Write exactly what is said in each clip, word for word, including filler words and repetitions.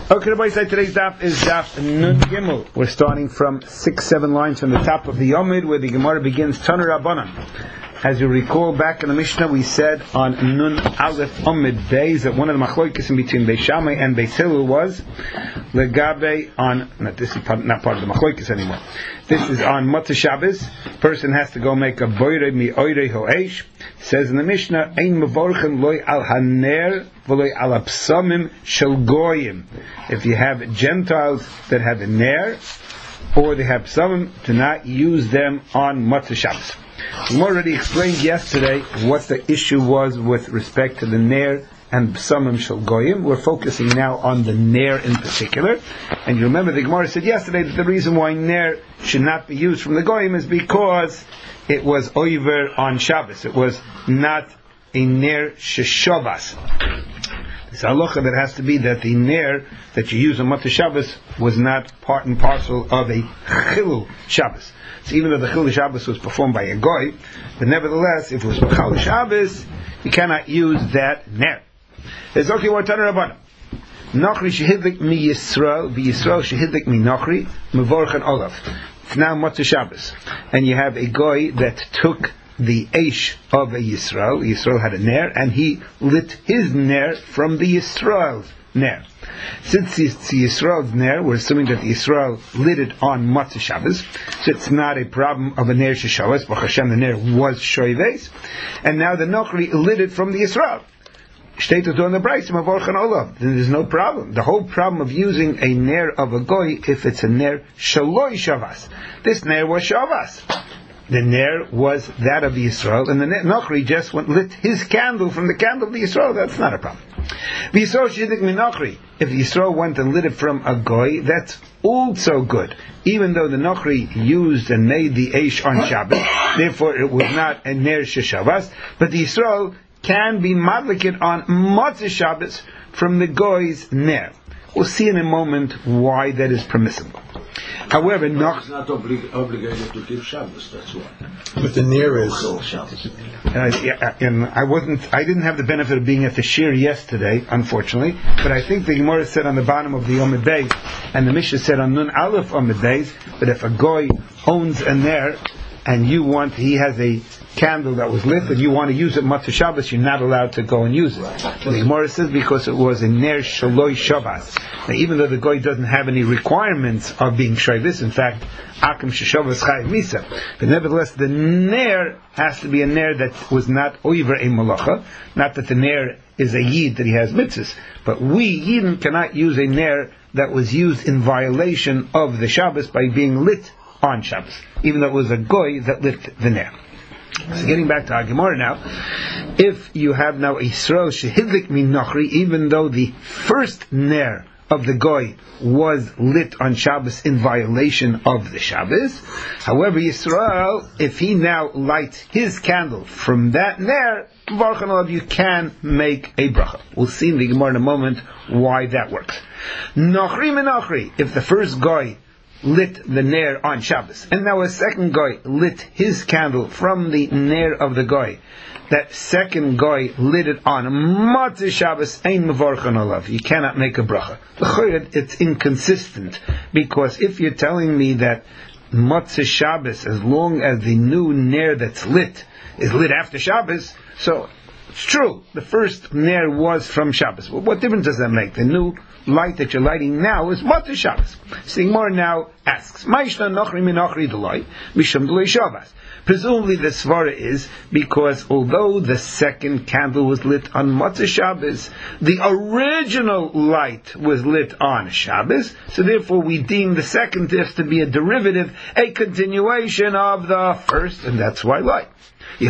Okay, everybody, so today's daf is daf Nun Gimel. We're starting from six, seven lines from the top of the Yomid, where the Gemara begins Tanur Rabbanan. As you recall, back in the Mishnah, we said on Nun Aleph Omid Beis that one of the machlokes in between Beis Shammai and Beis Hillel was Legabe on, not this is part, not part of the machlokes anymore. This is on Motzei Shabbos. Person has to go make a boire mi oire ho'esh. Says in the Mishnah, Ein mevorchen loy al haner v'loy al apsamim shel goyim. If you have Gentiles that have a ner, or they have psamim, to not use them on Motzei Shabbos. We already explained yesterday what the issue was with respect to the ner and psamim shel goyim. We're focusing now on the ner in particular. And you remember the Gemara said yesterday that the reason why ner should not be used from the goyim is because it was over on Shabbos. It was not a ner sheshavas. It's halacha that has to be that the ner that you use on Motzei Shabbos was not part and parcel of a chilul Shabbos. So even though the chilul Shabbos was performed by a goy, but nevertheless, if it was chilul Shabbos, you cannot use that ner. It's okay. We're Tanur Rabbanan. Nachri shehidlik mi Yisrael, bi Yisrael shehidlik mi Nachri, mevorchen olav. It's now Motzei Shabbos, and you have a goy that took the eish of a Yisrael. Yisrael had a ner, and he lit his ner from the Yisrael's ner. Since it's Yisrael's ner, we're assuming that the Yisrael lit it on Motzei Shabbos, so it's not a problem of a ner sheshavas. Baruch Hashem, the ner was shoyves, and now the Nochri lit it from the Yisrael. Then there's no problem. The whole problem of using a ner of a goy, if it's a ner shaloi shavas. This ner was shavas. The ner was that of the Yisrael, and the Nochri just went lit his candle from the candle of the Yisrael. That's not a problem. If the Yisrael went and lit it from a goy, that's also good. Even though the Nochri used and made the eish on Shabbos, therefore it was not a ner sheshavas, but the Yisrael can be madlikit on Motzei Shabbos from the goy's ner. We'll see in a moment why that is permissible. However, no, it's not oblig- obligated to keep Shabbos. That's why. But the ner is. And I, yeah, and I wasn't. I didn't have the benefit of being at the shir yesterday, unfortunately. But I think the Gemara said on the bottom of the Omid Beis, and the Mishnah said on Nun Aleph Omid Beis, that if a goy owns a ner, and you want, he has a candle that was lit, and you want to use it Motzei Shabbos, you're not allowed to go and use it. The Gemara says because it was a ner shaloi Shabbos. Now, even though the goy doesn't have any requirements of being shayvis, in fact, akim sheshavas chayiv misa, but nevertheless, the ner has to be a ner that was not over a malacha. Not that the ner is a yid that he has mitzvahs, but we yidden cannot use a ner that was used in violation of the Shabbos by being lit on Shabbos, even though it was a goy that lit the ner. So getting back to our Gemara now, if you have now a Yisrael shehidlik min Nochri, even though the first ner of the goy was lit on Shabbos in violation of the Shabbos, however, Yisrael, if he now lights his candle from that ner, you can make a bracha. We'll see in the Gemara in a moment why that works. Nochri min Nochri, if the first goy lit the ner on Shabbos, and now a second goy lit his candle from the ner of the goy, that second goy lit it on Motzei Shabbos, ein mevorchen olav. You cannot make a bracha. It's inconsistent, because if you're telling me that Motzei Shabbos, as long as the new ner that's lit is lit after Shabbos, so it's true, the first ner was from Shabbos. Well, what difference does that make? The new light that you're lighting now is Motzei Shabbos. So the Gemara now asks, Ma'ishna Nochri min Nochri Deloi, Mishum Deloi Shabbos. Presumably the svara is because although the second candle was lit on Motzei Shabbos, the original light was lit on Shabbos, so therefore we deem the second just to be a derivative, a continuation of the first, and that's why light. So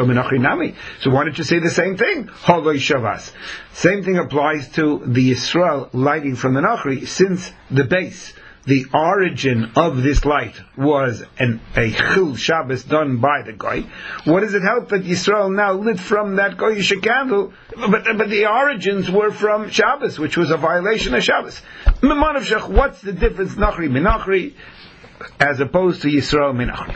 why don't you say the same thing? Same thing applies to the Yisrael lighting from the Nachri, since the base, the origin of this light was an, a Chil Shabbos done by the Goy. What does it help that Yisrael now lit from that Goyish candle? But, but the origins were from Shabbos, which was a violation of Shabbos. What's the difference? Nachri min Nachri. as opposed to Yisrael Minach.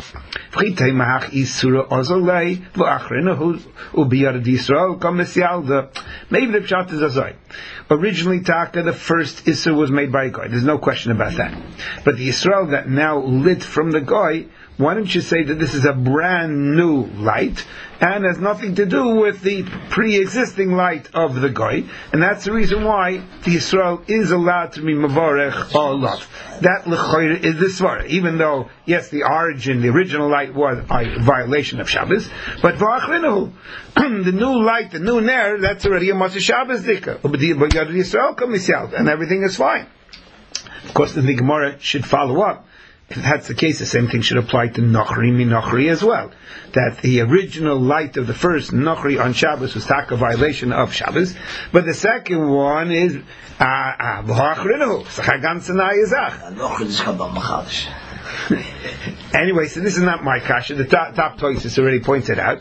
Maybe the pshat is azay. Originally, Taka, the first Isser was made by a Goy. There's no question about that. But the Yisrael that now lit from the Goy, why don't you say that this is a brand new light and has nothing to do with the pre-existing light of the Goy? And that's the reason why the Yisrael is allowed to be Mavarech Olav. That L'choyer is the Svara. Even though, yes, the origin, the original light was a violation of Shabbos, but V'achrinahu, the new light, the new Ner, that's already a Moshe Shabbos Dika. But Yisrael comes out, and everything is fine. Of course, the Gemara should follow up. If that's the case, the same thing should apply to Nochri Minochri as well. That the original light of the first Nochri on Shabbos was taka violation of Shabbos, but the second one is V'achrinahu. Anyway, so this is not my kasha. The top, top Toysis already pointed out.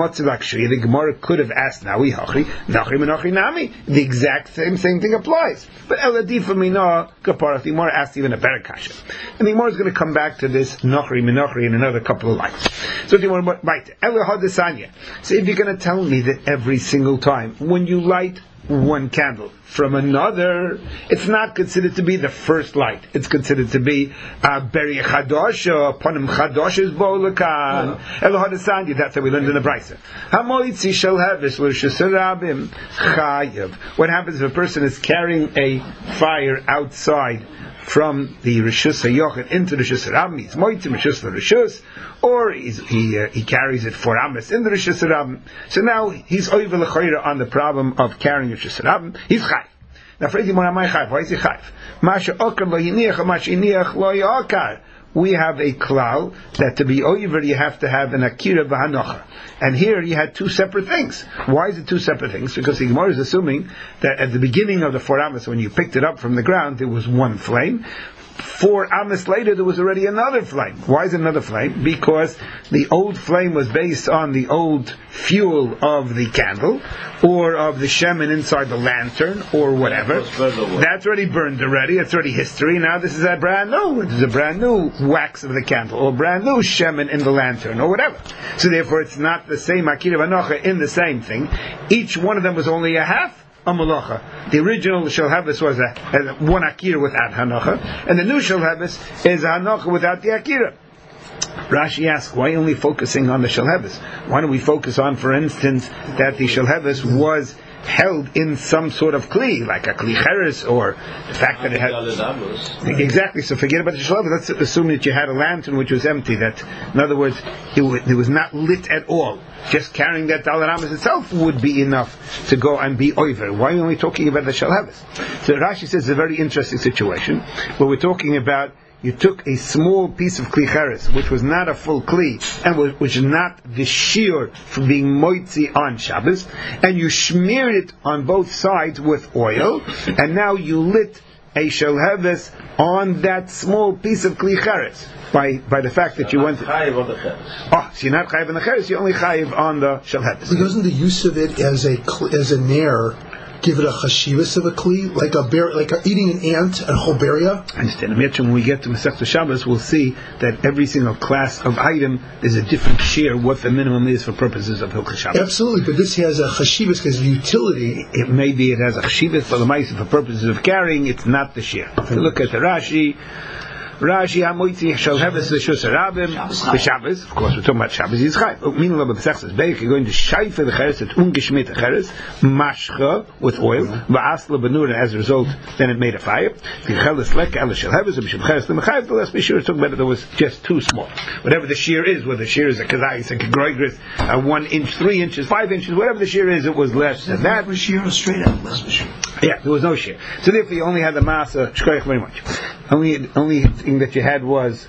The Gemara could have asked Nawi Hachri, Nachri Menochri Nami. The exact same same thing applies. But Eladi for Mina Kapara, the Gemara asked even a better kasha. And the Gemara is going to come back to this Nachri Menochri in another couple of lights. So the Gemara, right, Elahadesanya. So if you're going to tell me that every single time when you light one candle from another, it's not considered to be the first light. It's considered to be a beri chadosh, ponim chadosh is bo'ulakan. Elohadesanya, that's how we learned in the Brisa. Hamoitzi shel heves l'rishus harabim chayav. What happens if a person is carrying a fire outside from the Rishus HaYochid into the Rishus HaRabim, he's moitzim Rishus HaRishus, or he's, he uh, he carries it for Amas in the Rishus HaRabim. So now he's over l'choira on the problem of carrying Rishus HaRabim. He's chayv. Now, for Ezi Moramai chayv, why is he chayv? Masha okar lo yiniach, masha yiniach lo yokar. We have a klal that to be over you have to have an akira v'hanocha, and here you had two separate things. Why is it two separate things? Because the Gemara is assuming that at the beginning of the four amas, when you picked it up from the ground, there was one flame. Four amas later, there was already another flame. Why is it another flame? Because the old flame was based on the old fuel of the candle, or of the shemen inside the lantern, or whatever. That's already burned already. That's already history. Now this is a brand new. This is a brand new wax of the candle, or brand new shemen in the lantern, or whatever. So therefore, it's not the same akira v'anocha in the same thing. Each one of them was only a half a malacha. The original shalhabis was a, a one akira without hanocha, and the new shalhabis is a hanocha without the akira. Rashi asks, why only focusing on the shalhabis? Why don't we focus on, for instance, that the shalhabis was held in some sort of kli, like a kli cheres, or the fact that it had exactly. So forget about the shalhabis. Let's assume that you had a lantern which was empty. That, in other words, it was, it was not lit at all. Just carrying that dalaramas itself would be enough to go and be over. Why are we only talking about the shalhabis? So Rashi says it's a very interesting situation where we're talking about. You took a small piece of kli cheres, which was not a full kli, and which is not the shear for being moitzi on Shabbos, and you smeared it on both sides with oil, and now you lit a shalheves on that small piece of kli cheres by by the fact that you went. Oh, so you're not chayiv on the cheres, you're only chayiv on the shalheves. But doesn't the use of it as a as a nair give it a chashivas of a kli, like a bear, like a, eating an ant, a whole beria? I understand. When we get to Masechta Shabbos, we'll see that every single class of item is a different share what the minimum is for purposes of Hilchos Shabbos. Absolutely, but this has a chashivas because of utility. It maybe it has a chashivas for the mice for purposes of carrying. It's not the share. If you look at the Rashi. Rashi hamoitzi shall have a rishus harabim the Shabbos. Of course, we're talking about Shabbos. He's chayv. Meanwhile, the Pesach says, "Beik you're going to shayfe the cheres at ungeschmitte cheres mashcha with oil va'asla benura." As a result, then it made a fire. The cheres lek el shall have a b'shem cheres the mechayv. The last be sure talking about it was just too small. Whatever the shear is, whether the shear is a kazayis, a kagroigris, a one inch, three inches, five inches, whatever the shear is, it was less than that. The shear was straight out less shear. Yeah, there was no shear. So therefore, you only had the masa. Shkoyach very much. Only, only thing that you had was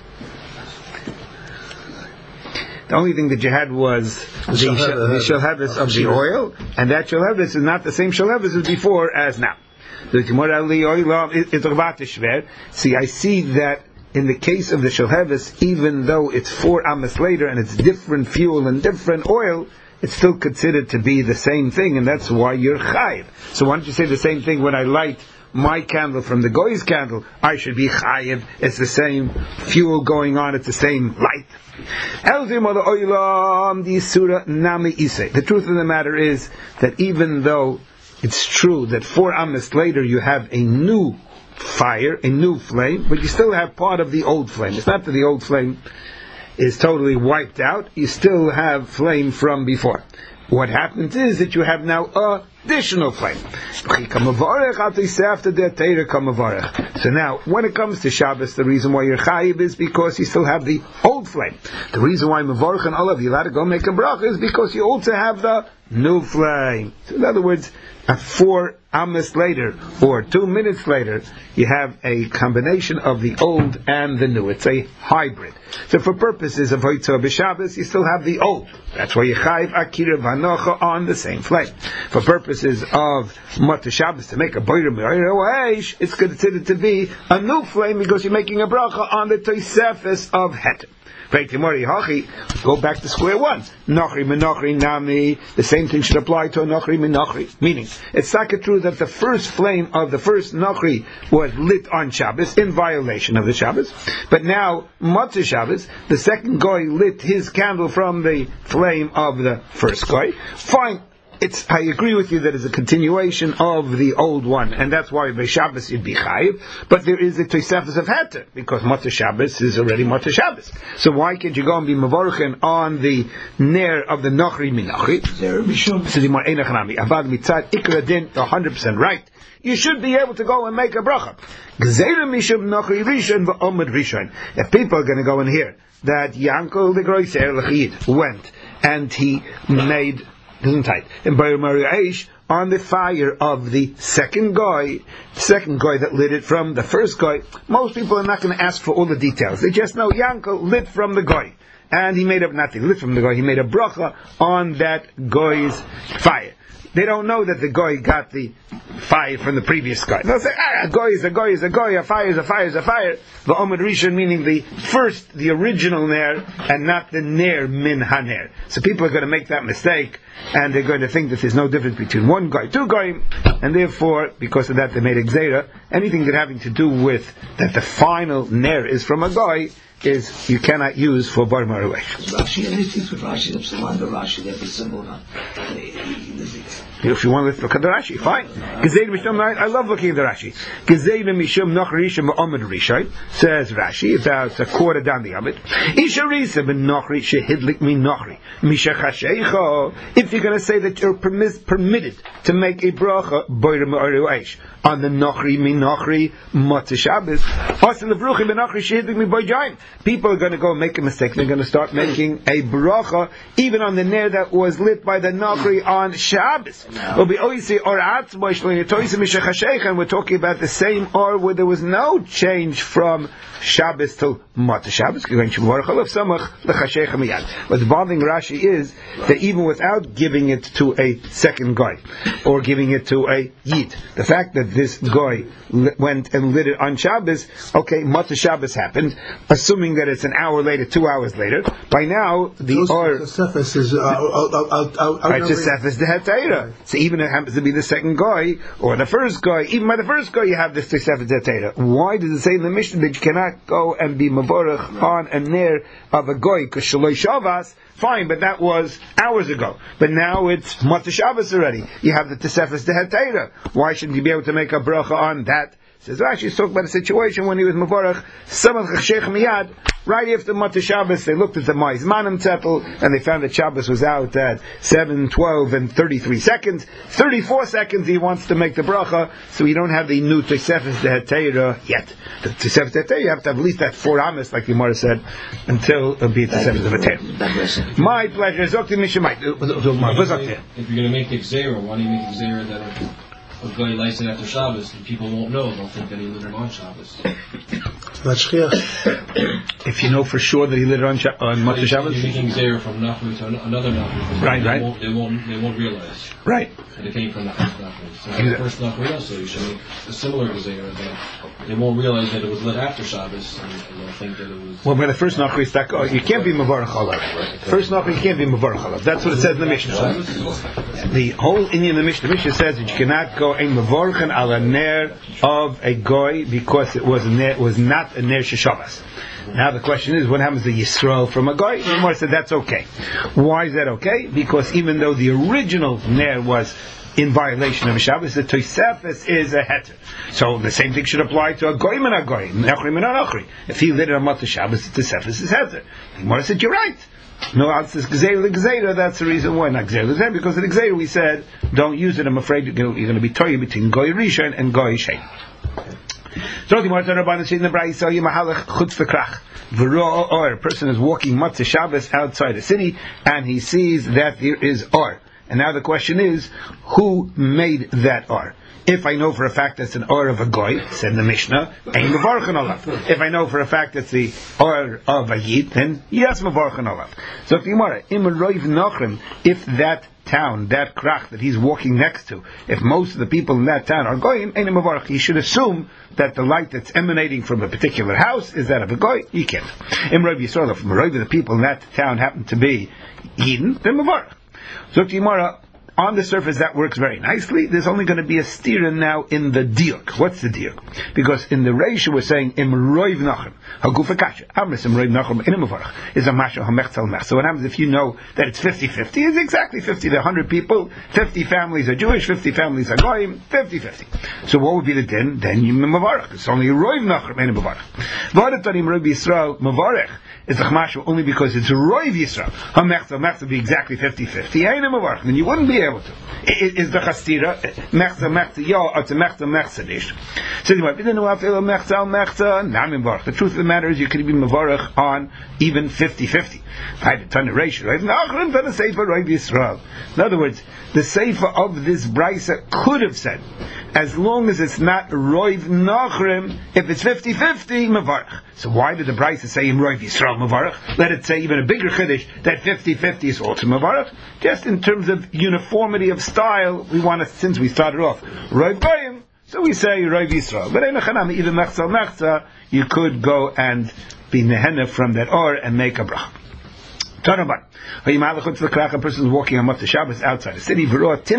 the only thing that you had was the, the shalhevis of the oil, and that shalhevis is not the same shalhevis as before as now. See, I see that in the case of the shalhevis, even though it's four amas later and it's different fuel and different oil, it's still considered to be the same thing, and that's why you're chayiv. So why don't you say the same thing when I light my candle from the goy's candle? I should be chayiv. It's the same fuel going on. It's the same light. The truth of the matter is that even though it's true that four amas later you have a new fire, a new flame, but you still have part of the old flame. It's not that the old flame is totally wiped out. You still have flame from before. What happens is that you have now additional flame. So now, when it comes to Shabbos, the reason why you're chayiv is because you still have the old flame. The reason why Mavorach and Olav, you're allowed to go make a bracha is because you also have the new flame. So in other words, a four amas later, or two minutes later, you have a combination of the old and the new. It's a hybrid. So for purposes of Hoitzah b'Shabbos, you still have the old. That's why you chayiv akira v'anocha on the same flame. For purposes of Motzei Shabbos, to make a boirer me'oresh, it's considered to be a new flame because you're making a bracha on the Tosefes of Heter. Go back to square one. Nochri menochri nami. The same thing should apply to a nochri menochri. Meaning, it's not true that the first flame of the first nochri was lit on Shabbos in violation of the Shabbos, but now Motzei Shabbos, the second goy lit his candle from the flame of the first goy. Fine. It's, I agree with you that it's a continuation of the old one, and that's why by Shabbos you'd be chayiv, but there is a Tosefes of Heter, because Motzei Shabbos is already Motzei Shabbos. So why can't you go and be Mavorchen on the Ner of the Nochri Minochri? So the Mar Einachanami, Avad Mitzad Ikra Din, one hundred percent right. You should be able to go and make a bracha. Gzeira Mishum Nochri Rishon v'Omid Rishon. If people are going to go in here, that Yankel the Groiser Lechid went, and he made Gesundheit. In Bayer Mariaish, on the fire of the second guy, second guy that lit it from the first guy, most people are not going to ask for all the details. They just know Yankel lit from the guy. And he made up nothing, lit from the guy. He made a bracha on that guy's fire. They don't know that the guy got the fire from the previous guy. They'll say, ah, a guy is a guy is a guy, a fire is a fire is a fire. The Omid Rishon meaning the first, the original Ner, and not the Ner min haner. So people are going to make that mistake, and they're going to think that there's no difference between one guy, two guy, and therefore, because of that, they made a gzeira. Anything that having to do with that the final Ner is from a guy, is you cannot use for Bar Maruesh. Rashi, anything with Rashi, that's the one, the Rashi, that's the symbol. If you want to look at the Rashi, fine. I love looking at the Rashi. Says Rashi, about a quarter down the Amid. If you're going to say that you're permis- permitted to make a bracha on the Nochri mi Nochri Motzei Shabbos, people are going to go and make a mistake. They're going to start making a bracha even on the Ner that was lit by the Nochri on Shabbos. And we're talking about the same or where there was no change from Shabbos till Motzei Shabbos. What's bothering Rashi is that even without giving it to a second guy or giving it to a Yid, the fact that this guy went and lit it on Shabbos, okay, Motzei Shabbos happened, assuming that it's an hour later, two hours later. By now, the or Tosefes is Tosefes the Hetera. So even if it happens to be the second guy or the first guy, even by the first guy, you have this Tosefes the Hetera. Why does it say in the Mishnah that you cannot go and be mavorach on a ner of a goy? Because Shaloi Shavas, fine, but that was hours ago. But now it's Motzei Shabbos already. You have the Tosefes the Hetera. Why shouldn't you be able to make a bracha on that? Says Rashi, he's talking about a situation when he was mavorach some of Chashech Miyad. Right after Motzei Shabbos, they looked at the Ma'is Manim Zettel, and they found that Shabbos was out at seven, twelve, and thirty-three seconds. thirty-four seconds he wants to make the bracha, so you don't have the new Tosefes the Hetera yet. The Tosefes the Hetera, you have to have at least that four amas, like the Gemara said, until it'll be Tosefes the Hetera. My pleasure. Zokti Mishamai. If you're going to make the Gzeira, why do you make the Gzeira that a guy lights it after Shabbos and people won't know? They'll think that he lit it on Shabbos. Not shchiach. If you know for sure that he lit it on, Sha- on Motzei Shabbos? You're making zera from Nachman to an- another Nachman. Right, they right. Won't, they, won't, they won't realize Right. that it came from the first Nachman. So Exactly. the first Nachman also, you should make a similar zera that they won't realize that it was lit after Shabbos, and, and they'll think that it was... Well, by the first Nachri, it's like, oh, you can't be Mavarach Olav. First Nachri, you can't be Mavarach Olav. That's what it says in the Mishnah. The whole Indian in the Mishnah, the Mishnah says that you cannot go a Mavorchan ala ner of a goy because it was a ner, was not a ner sheshavas. Now the question is, what happens to Yisrael from a goy? The Gemara said that's okay. Why is that okay? Because even though the original ner was in violation of a Shabbos, the Tosefes is a heter. So the same thing should apply to a goyim and a goyim, nachri and a nachri. If he lit it on Motzei Shabbos, the Tosefes is heter. The Gemara said, you're right. No, it's gzeira gzeira. That's the reason why not gzeira gzeira. Because in the gzeira we said, don't use it. I'm afraid you're going to, you're going to be toying between goy rishon and goy shein. So the Gemara said in the Brayso, Yemahalach chutz v'krach. V'ro or a person is walking Motzei Shabbos outside the city, and he sees that there is or. And now the question is, who made that or? If I know for a fact that's an or of a goy, said the Mishnah, ein mevarchen olav. If I know for a fact that's the or of a yid, then yes, mevarchen olav. So if the Gemara, im roiv nachrim, if that town, that krach that he's walking next to, if most of the people in that town are goyim, ein mevarch, he should assume that the light that's emanating from a particular house is that of a goy. You can't. Im roiv Yisrael, if roiv the people in that town happen to be yidin, then mevarch. So Gemara, on the surface that works very nicely. There's only going to be a stira now in the diuk. What's the diuk? Because in the Reisha we're saying im roiv nachem hagufa kasha. Amis im roiv nachem in imavarach is a masha hamechzel mech. So what happens if you know that it's fifty-fifty? It's exactly fifty. There are one hundred people, fifty families are Jewish, fifty families are goyim, fifty-fifty. So what would be the din? Then you imavarach. It's only roiv nachem in imavarach. V'adatanim roiv Yisrael mavarach. It's a chmashu only because it's roiv Yisrael. Hamechzel mech would be exactly fifty-fifty. Ein imavarach. Then you wouldn't be able to. Is the chastira mechza mechza yo or to mechza mechza dish? So the truth of the matter is you could be mevarach on even fifty-fifty. In other words, the sefer of this brisa could have said, as long as it's not roiv nachrim, if it's fifty-fifty, mevarach. So why did the brisa say in roiv Yisrael mevarach? Let it say even a bigger chiddush that fifty-fifty is also mevarach. Just in terms of uniformity of style, we want to, since we started off roiv goyim, so we say roiv Yisrael. But even mechza mechza, you could go and be nehenna from that or and make a brach. Tanaban. A person is walking on Motzei Shabbos outside the city,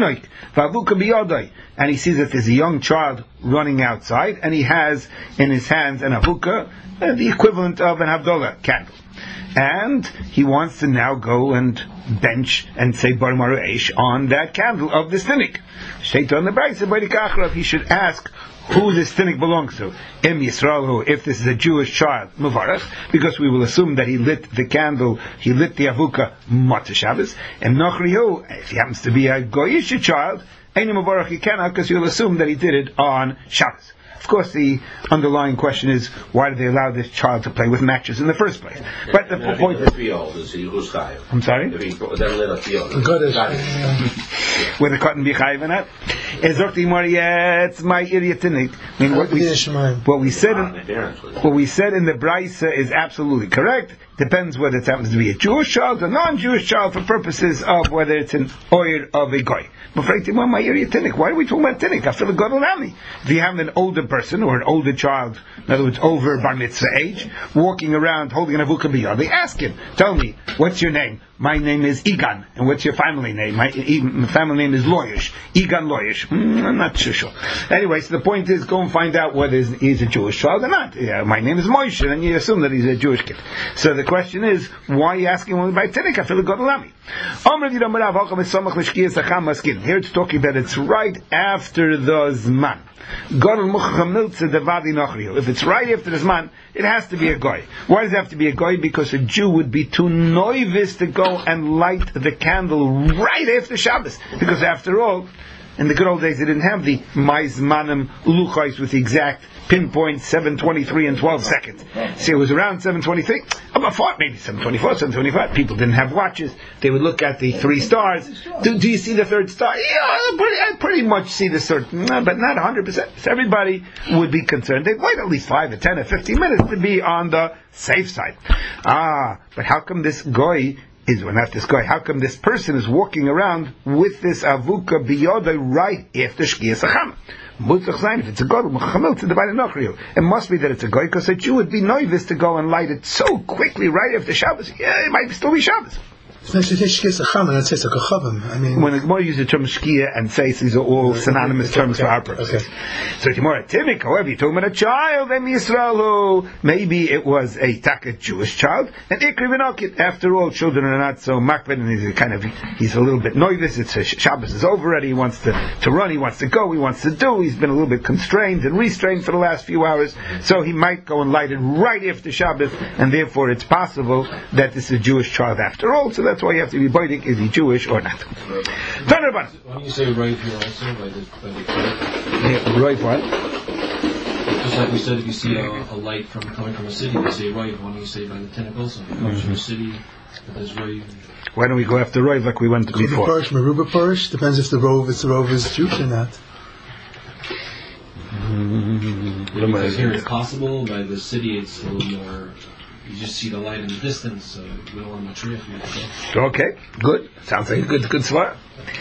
and he sees that there's a young child running outside, and he has in his hands an avuka, the equivalent of an Havdalah candle. And he wants to now go and bench and say Bar Maru Eish on that candle of the stinik. Shteit on the Brayso, he should ask who this stinik belongs to. Im Yisrael, who, if this is a Jewish child, Muvarach, because we will assume that he lit the candle, he lit the avuka Motzei Shabbos. And Nochri, who, if he happens to be a Goyish child, Ein Muvarach he cannot, because you'll assume that he did it on Shabbos. Of course, the underlying question is, why did they allow this child to play with matches in the first place? But the yeah, point is... I'm sorry? With a cotton bichayiv in it? It's my idiotic. I mean, what we, what we said in, what we said in the Brayso is absolutely correct. Depends whether it happens to be a Jewish child or non-Jewish child for purposes of whether it's an oir of a goy. But frankly, well, my area tinnik. Why are we talking about tinnik? I feel a god me. If you have an older person or an older child, in other words, over bar mitzvah age, walking around holding an avuka biyad, they ask him, "Tell me, what's your name?" My name is Igan. And what's your family name? My, my family name is Loyish. Igan Loyish. Mm, I'm not sure, sure. Anyway, so the point is, go and find out whether he's a Jewish child or not. Yeah, my name is Moshe, and you assume that he's a Jewish kid. So the question is, why are you asking him about Tinnik? I feel a god alami. Here it's talking that it's right after the Zman. If it's right after the Zman, it has to be a goy. Why does it have to be a goy? Because a Jew would be too novice to go and light the candle right after Shabbos. Because after all, In the good old days, they didn't have the Maizmanim Luchais with the exact pinpoint seven twenty-three and twelve seconds. See, it was around seven twenty-three. About four, maybe seven twenty-four, seven twenty-five. People didn't have watches. They would look at the three stars. Do, do you see the third star? Yeah, I pretty, I pretty much see the third, but not one hundred percent. So everybody would be concerned. They'd wait at least five or ten or fifteen minutes to be on the safe side. Ah, but how come this goy is, well, not this guy, how come this person is walking around with this avuka biyoda right after Shkiyas HaChama? If it's a god, it must be that it's a guy, because a Jew would be novice to go and light it so quickly right after Shabbos. Yeah, it might still be Shabbos. I mean, when the Gemara uses the term shkia and seis, these are all synonymous terms okay. for our purposes. Okay. So Gemara Timik, however, you're talking about a child, and Yisrael, who maybe it was a taka Jewish child, and Ikri v'nokit. After all, children are not so makbid, and he's a kind of he's a little bit novice. It's a, Shabbos is over already. He wants to, to run. He wants to go. He wants to do. He's been a little bit constrained and restrained for the last few hours. So he might go and light it right after Shabbos, and therefore it's possible that this is a Jewish child after all. So that's why you have to be boidik, is he Jewish or not? Why do you say right here also, by the, by the yeah, right what? Just like we said, if you see a, a light from coming from a city, you say right. Why don't you say by the tentacles? If it comes mm-hmm. from a city, there's right. Why don't we go after Rov like we went to before? Parish, Meruba Parish, depends if the Rov, if the Rov is Jewish or not. Mm-hmm. Because here it's possible, by the city it's a little more, you just see the light in the distance, so we don't want to matriach. Okay, good. Sounds like a good, good svar.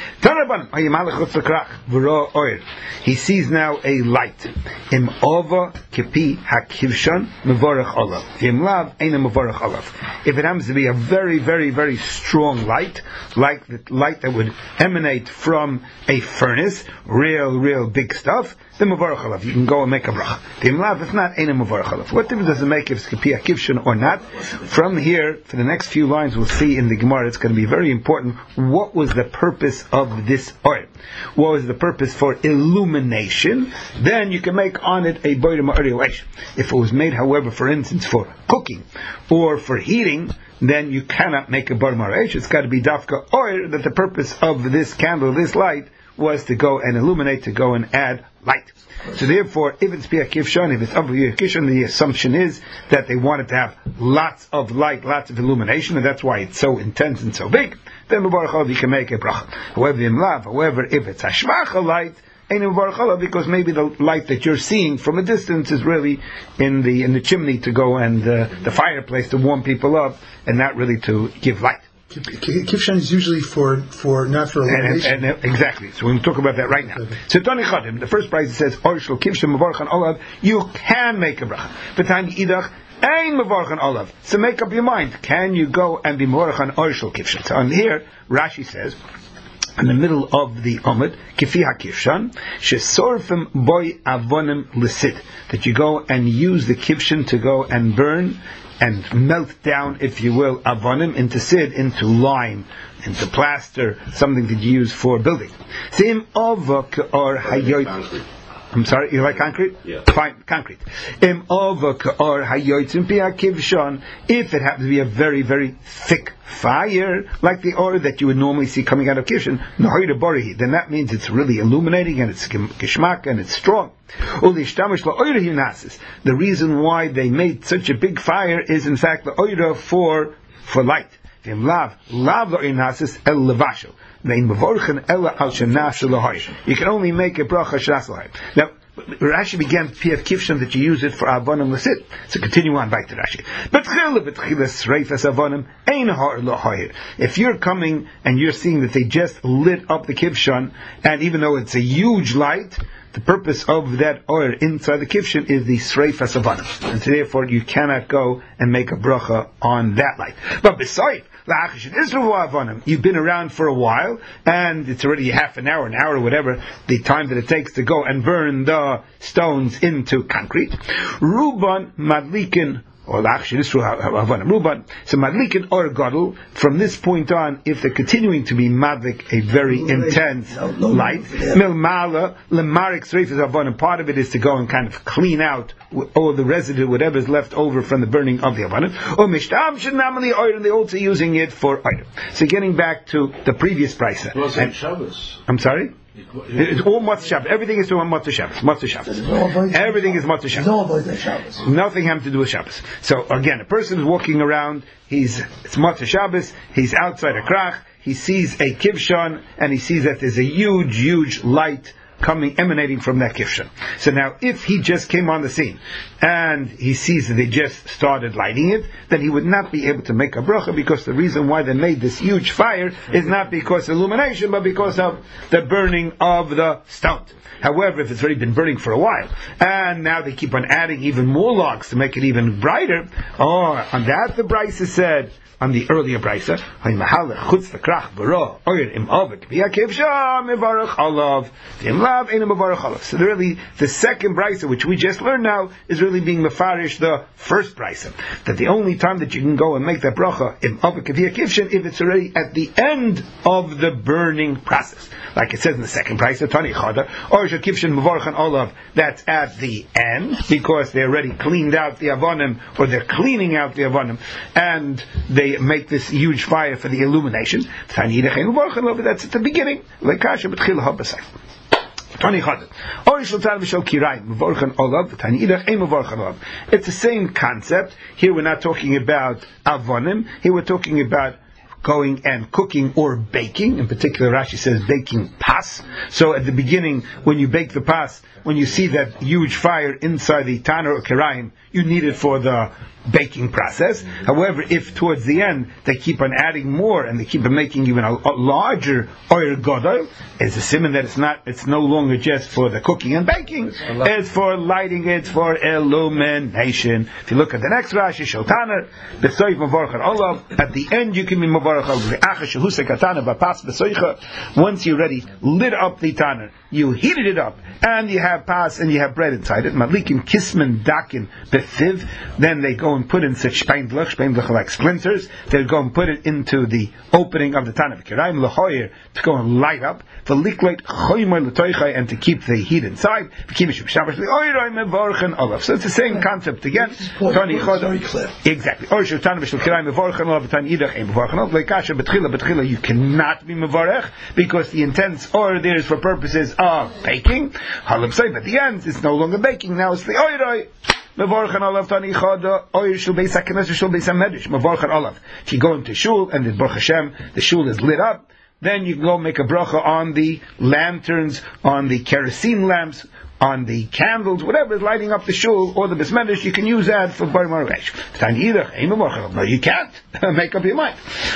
He sees now a light. Im ova kepi hakivshan mevorach olav. Im lav eina mevorach olav. If it happens to be a very, very, very strong light, like the light that would emanate from a furnace, real, real big stuff, then mevorach olav. You can go and make a bracha. Im lav, if not, eina mevorach olav. What difference does it make if it's kepi hakivshan or not? From here, for the next few lines, we'll see in the Gemara, it's going to be very important. What was the purpose of this oil? What was the purpose for illumination? Then you can make on it a boidim ma'arilash. If it was made, however, for instance, for cooking or for heating, then you cannot make a boidim ma'arilash. It's got to be dafka oil, that the purpose of this candle, this light, was to go and illuminate, to go and add light. So therefore, if it's Piyah Kivshan, if it's Avu Kivshan, the assumption is that they wanted to have lots of light, lots of illumination, and that's why it's so intense and so big. Then Mubarak you can make a bracha. However, in love, however, if it's Hashmacha light, ain't Mubarak because maybe the light that you're seeing from a distance is really in the in the chimney to go and uh, the fireplace to warm people up, and not really to give light. Kivshan is usually for, for not for illumination. And, and, and, exactly. So we're going to talk about that right now. So Tani Chadim, the first price says, Orshel Kivshan Mavarchan Olav, you can make a bracha. But Tani Idach, Ein Mavarchan Olav. So make up your mind. Can you go and be Mavarchan Orshel Kivshan? So on here, Rashi says, in the middle of the Omid, Kifi HaKivshan, Shesorfim Boy Avonim Lisid, that you go and use the Kivshan to go and burn and melt down, if you will, avonim into sid, into lime, into plaster, something that you use for building. Sim ovak or hayoit. I'm sorry, you like concrete? Yeah. Fine, concrete. Im ovak or hayoitzim pia kivshon. If it happens to be a very, very thick fire, like the oil that you would normally see coming out of kivshon, nahoyda borihi, then that means it's really illuminating and it's gishmak and it's strong. The reason why they made such a big fire is in fact the oira for for light. You can only make a bracha shanas lahayim. Now, Rashi began P F Kivshan that you use it for avonim l'sit. So continue on back to Rashi. If you're coming and you're seeing that they just lit up the Kivshan, and even though it's a huge light, the purpose of that oil inside the kivshan is the sreifas avanim, and so therefore you cannot go and make a bracha on that light. But besides, you've been around for a while, and it's already half an hour, an hour, or whatever the time that it takes to go and burn the stones into concrete. Ruban madlikin. Or actually, so madlikin or gadol. From this point on, if they're continuing to be madlik, a very intense light, milmala lemarik sreifas avonim. Part of it is to go and kind of clean out all the residue, whatever is left over from the burning of the avonim. Or mishtam shenamali oil, and they're also using it for oil. So getting back to the previous price. Well, and, Shabbos. I'm sorry. It's all Motzei Shabbos. Everything is to Motzei Shabbos. Motzei Shabbos. Everything is Motzei Shabbos. Nothing having to do with Shabbos. So again, a person is walking around. He's it's Motzei Shabbos. He's outside a krach. He sees a kivshon, and he sees that there's a huge, huge light coming, emanating from that kivshon. So now, if he just came on the scene and he sees that they just started lighting it, then he would not be able to make a bracha, because the reason why they made this huge fire is not because of illumination, but because of the burning of the stone. However, if it's already been burning for a while, and now they keep on adding even more logs to make it even brighter, oh, on that the Brisa said, on the earlier Brisa, so really, the second Brisa, which we just learned now, is really being mefarish the first Brisa. That the only time that you can go and make that bracha if it's already at the end of the burning process. Like it says in the second Brisa, Tani Chada, or Kivshin Mevorchan Olav, that's at the end, because they already cleaned out the Avonim, or they're cleaning out the Avonim, and they make this huge fire for the illumination. That's at the beginning. It's the same concept. Here we're not talking about avonim. Here we're talking about going and cooking or baking. In particular, Rashi says baking pas. So at the beginning, when you bake the pas, when you see that huge fire inside the tanner or kiraim, you need it for the baking process. However, if towards the end they keep on adding more and they keep on making even a, a larger oil godel, it's a siman that it's not, it's no longer just for the cooking and baking, it's for lighting, it's for illumination. If you look at the next Rashi, Shultaner, B'soif Mavarchan Olav, at the end you can be Mavarchan Olav, once you already lit up the tanner, you heated it up, and you have pas and you have bread inside it, Malikim Kisman Dakin Befiv, then they go and put in such speindlach, speindlach like splinters, they go and put it into the opening of the Tanah of Kiraim, Lahoyer, to go and light up, the liquid choymer l'toichai, and to keep the heat inside, so it's the same concept again. Exactly. You cannot be mevarech, because the intense oil there is for purposes of baking. But at the end, it's no longer baking, now it's the oil. Mevorchan Olav Tani Chada Oyer Shul Beis HaKnesses Shul Beis HaMedrash. Mevorchan Olav. If you go into shul and the Baruch Hashem, the shul is lit up, then you can go make a bracha on the lanterns, on the kerosene lamps, on the candles, whatever is lighting up the shul or the Beis Medrash. You can use that for Bar Maravesh. No, you can't. Make up your mind.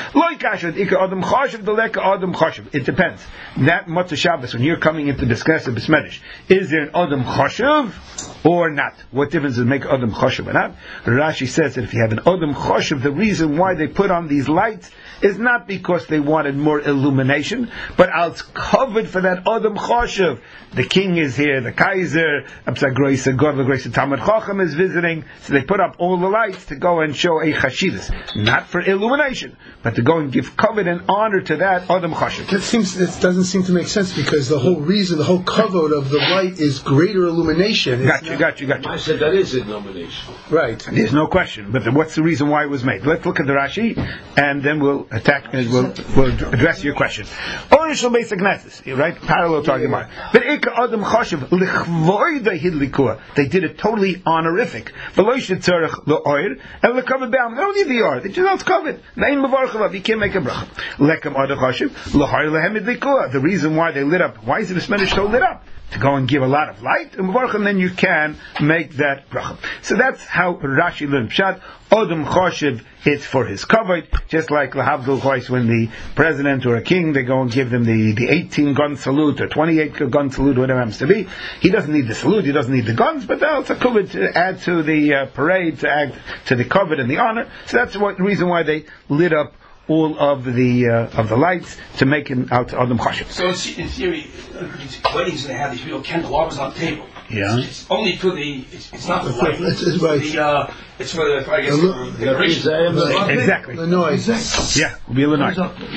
It depends. That Motzei Shabbos, when you're coming into the Beis Medrash, is there an Adam Choshev or not? What difference does it make Adam Choshev or not? Rashi says that if you have an Adam Choshev, the reason why they put on these lights is not because they wanted more illumination, but it's covered for that Adam Choshev. The king is here, the Kaiser, Absagroisa God, the Grace of Talmud Chacham is visiting, so they put up all the lights to go and show a Chashidus, not for illumination, but to go and give covet and honor to that Adam Choshev. That seems, that doesn't seem to make sense, because the whole reason, the whole covet of the light is greater illumination. Got you, got you, got you. I said that is illumination. Right. There's no question, but what's the reason why it was made? Let's look at the Rashi, and then we'll attack, and we'll, we'll address your question. Orishal basic Knesses, right? Parallel to Gemara. But Ika Adam Choshev lichvoida hidlikua. They did it totally honorific. Veloishet tzarech leoir and lekaved be'am. They don't need the oil. They just don't covet. Nein mevarchalav. You can't make a bracha. Lekam Adam Choshev lehoir lehem hidlikua. The reason why they lit up. Why is it a Smedish so lit up? To go and give a lot of light, and then you can make that bracha. So that's how Rashi learned Pshat. Odom Choshev, it's for his covet, just like Lahavdul Chois, when the president or a king, they go and give them the, the eighteen gun salute, or twenty-eight gun salute, whatever it happens to be. He doesn't need the salute, he doesn't need the guns, but that's a covet to add to the uh, parade, to add to the covet and the honor. So that's the reason why they lit up all of the uh, of the lights to make it out to Adam Choshev. So in theory, weddings they have these real candelabras on the table. Yeah. It's, it's only for the. It's, it's not for the light. It's, it's, right. the, uh, it's for the. I guess the, the decoration. Exactly. Illinois. Yeah, we'll be Illinois.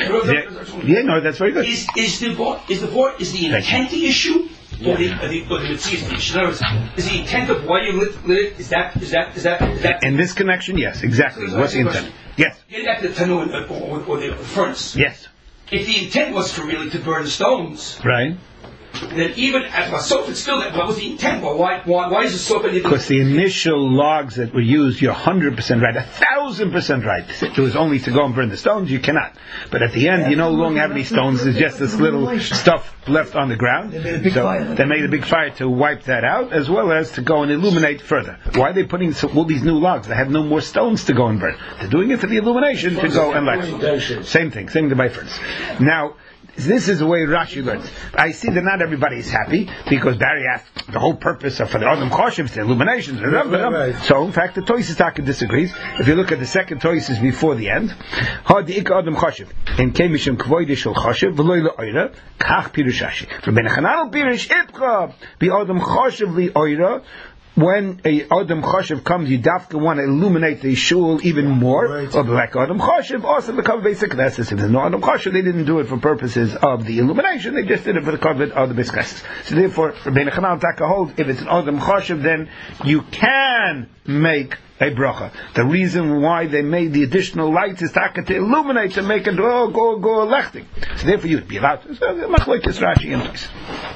Yeah, yeah, no, that's very good. Is is the is the board is the intent the issue? Or the, or the, or the is the intent of why you lit, lit it? Is that is that is that is that? In this connection, yes, exactly. What's the intent? Yes. Get back to the tanur or, or, or the furnace. Yes. If the intent was for really to burn the stones, right? then even at Basov, it's still that. What was the intent? Well, why, why, why is it so? Because the initial logs that were used, you're one hundred percent right, a thousand percent right. It was only to go and burn the stones, you cannot. But at the end, you no longer have any stones, there's just this little stuff left on the ground. They made a big so fire. They made a big fire to wipe that out, as well as to go and illuminate further. Why are they putting so, all these new logs? They have no more stones to go and burn. They're doing it for the illumination to go and light. Same thing, same thing by furnace. Now, this is the way Rashi learns. I see that not everybody is happy, because Barry asked the whole purpose of for the Adam Choshev, the illuminations. Right, right, right. So, in fact, the Toysis Taka disagrees. If you look at the second Toysis before the end, Ha the Ik Adam Choshev, in Kemishim Kvoide Shel Choshev, V'loy Le'oira, Kach Pirushashi. From Ben Chananel Pirush Ipcha, Be Adam Choshev Le'oira. When a Adam Choshev comes, you dafka want to illuminate the shul even more. Right. Or like Adam Choshev, also the cover basic classes. If there's no Adam Choshev, they didn't do it for purposes of the illumination. They just did it for the cover of the basic classes. So therefore, Rabbeinu Chananel Taka holds, if it's an Adam Choshev, then you can make a bracha. The reason why they made the additional lights is taka to illuminate, to make it oh, go go lechting. So therefore, you'd be allowed to. So, much like this Rashi in place.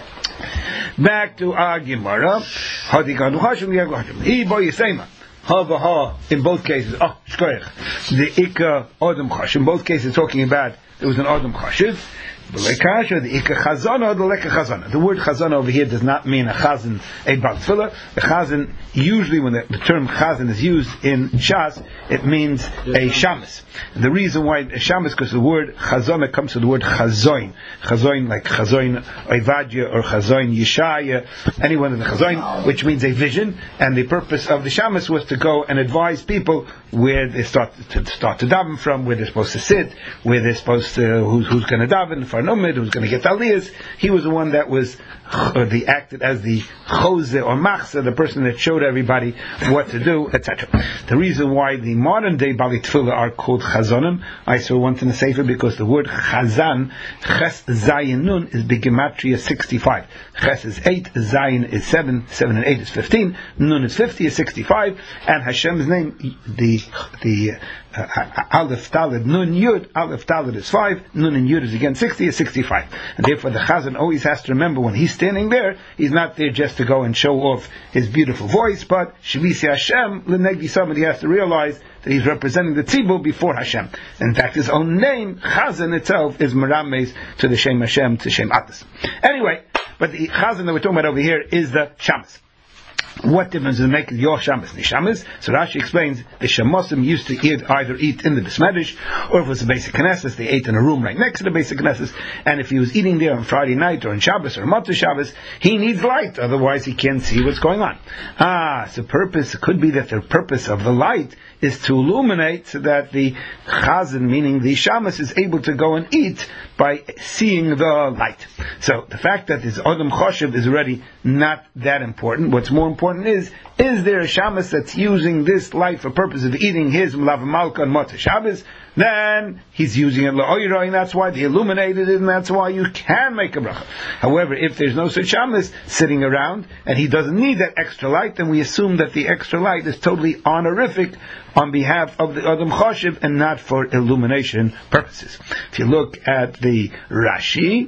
Back to our Gemara. Hadikanu Hashem Yagashim. He boy Yisema. Ha v'ha in both cases. Oh, shkoyach. The Ika Adam Chashiv. In both cases, talking about there was an Adam Chashiv. The Ika Chazana, the Leka Chazana. The word Chazana over here does not mean a Chazan, a Bal Tefillah. The Chazan, usually when the, the term Chazan is used in Shas, it means a Shamas. The reason why a Shamas, because the word Chazana comes from the word Chazoin. Chazoin, like Chazoin Oivadya or Chazoin Yeshaya, any one of the Chazoin, which means a vision. And the purpose of the Shamas was to go and advise people where they start to start to daven from, where they're supposed to sit, where they're supposed to, who's, who's going to daven, for Nomid, who's going to get aliyahs. He was the one that was uh, the acted as the chose or machsa, the person that showed everybody what to do, et cetera. The reason why the modern day Bali Tefillah are called chazanim, I saw once in the Sefer, because the word chazan, ches zayin nun, is begematria sixty-five. Ches is eight, zayin is seven, seven and eight is fifteen, nun is fifty, is sixty-five, and Hashem's name, the the uh, Aleph Talid Nun Yud, Aleph Talid is five, Nun and Yud is again sixty, is sixty-five. And therefore the Chazan always has to remember, when he's standing there, he's not there just to go and show off his beautiful voice, but Shavisi Hashem, L'negdi, somebody has to realize that he's representing the Tzibur before Hashem. In fact, his own name, Chazan itself, is Merames to the Shem Hashem, to Shem Atas. Anyway, but the Chazan that we're talking about over here is the Shamas. What difference does it make your shamas and shamas? So Rashi explains the shamosim used to eat, either eat in the Bismedish, or if it was a basic Knesset, they ate in a room right next to the basic Knesset. And if he was eating there on Friday night or on Shabbos or Motzei Shabbos, he needs light, otherwise he can't see what's going on. Ah, so purpose, it could be that the purpose of the light is to illuminate, so that the chazan, meaning the shamas, is able to go and eat by seeing the light. So the fact that this Adam Choshev is already not that important. What's more important is, is there a shamas that's using this light for purpose of eating his Mlav Malka and Motzei Shabbos? Then he's using it la'oira, and that's why they illuminated it, and that's why you can make a bracha. However, if there's no such shamas sitting around, and he doesn't need that extra light, then we assume that the extra light is totally honorific on behalf of the Adam Choshev and not for illumination purposes. If you look at the Rashi,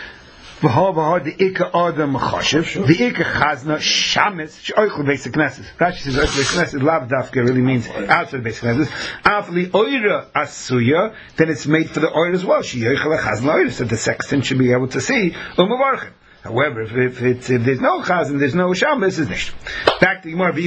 the Ika Adam Choshev, the Ika Chazna Shamis, She'oichel Basic Knesses. Rashi says Oichel Basic Knesses, Lav Dafka really means outside Basic Knesses. Afli Oira Asuya, then it's made for the Oira as well. She'oichel Chazna Oira, so the sexton should be able to see Umavarchem. However, if, if, it's, if there's no chazan, there's no shabbos, is nicht. Back to Gemara,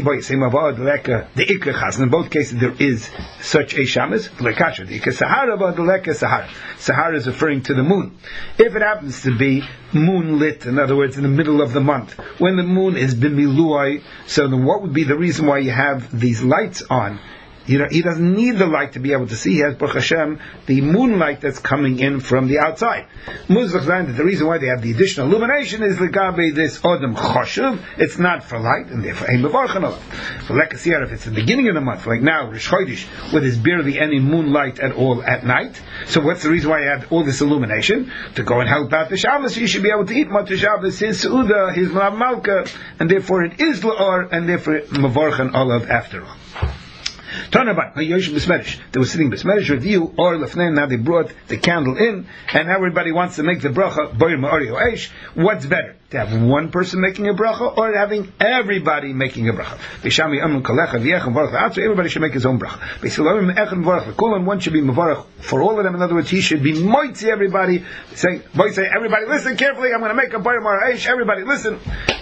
the ikka chazan. In both cases, there is such a shabbos. The ikka sahara, but the leka sahara. Sahara is referring to the moon. If it happens to be moonlit, in other words, in the middle of the month, when the moon is bimiluai, so then what would be the reason why you have these lights on? You know, he doesn't need the light to be able to see. He has, Baruch Hashem, the moonlight that's coming in from the outside. Muzach learned that the reason why they have the additional illumination is legabe this Adam Choshev. It's not for light, and therefore ein mevarchen olav. For lekasiyar, if it's the beginning of the month, like now Rosh Chodesh, where there's barely any moonlight at all at night. So what's the reason why you have all this illumination? To go and help out the Shabbos. You should be able to eat Motzei Shabbos, his Seudah, his Mlav Malka, and therefore it is la'or, and therefore mevarchen olav after all. Tanabat, they were sitting besmerish with you, or lefneim, now they brought the candle in, and everybody wants to make the bracha, boir ma'ori o eish. What's better? To have one person making a bracha, or having everybody making a bracha? Everybody should make his own bracha. One should be mevarach for all of them. In other words, he should be moitzi everybody, saying, say, everybody listen carefully, I'm going to make a boir ma'ori eish, everybody listen.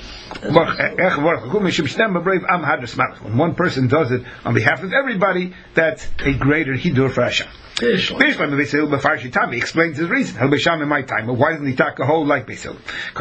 When one person does it on behalf of everybody, that's a greater hidur for Hashem. He explains his reason. In my time, but why doesn't he talk a whole like Beisil?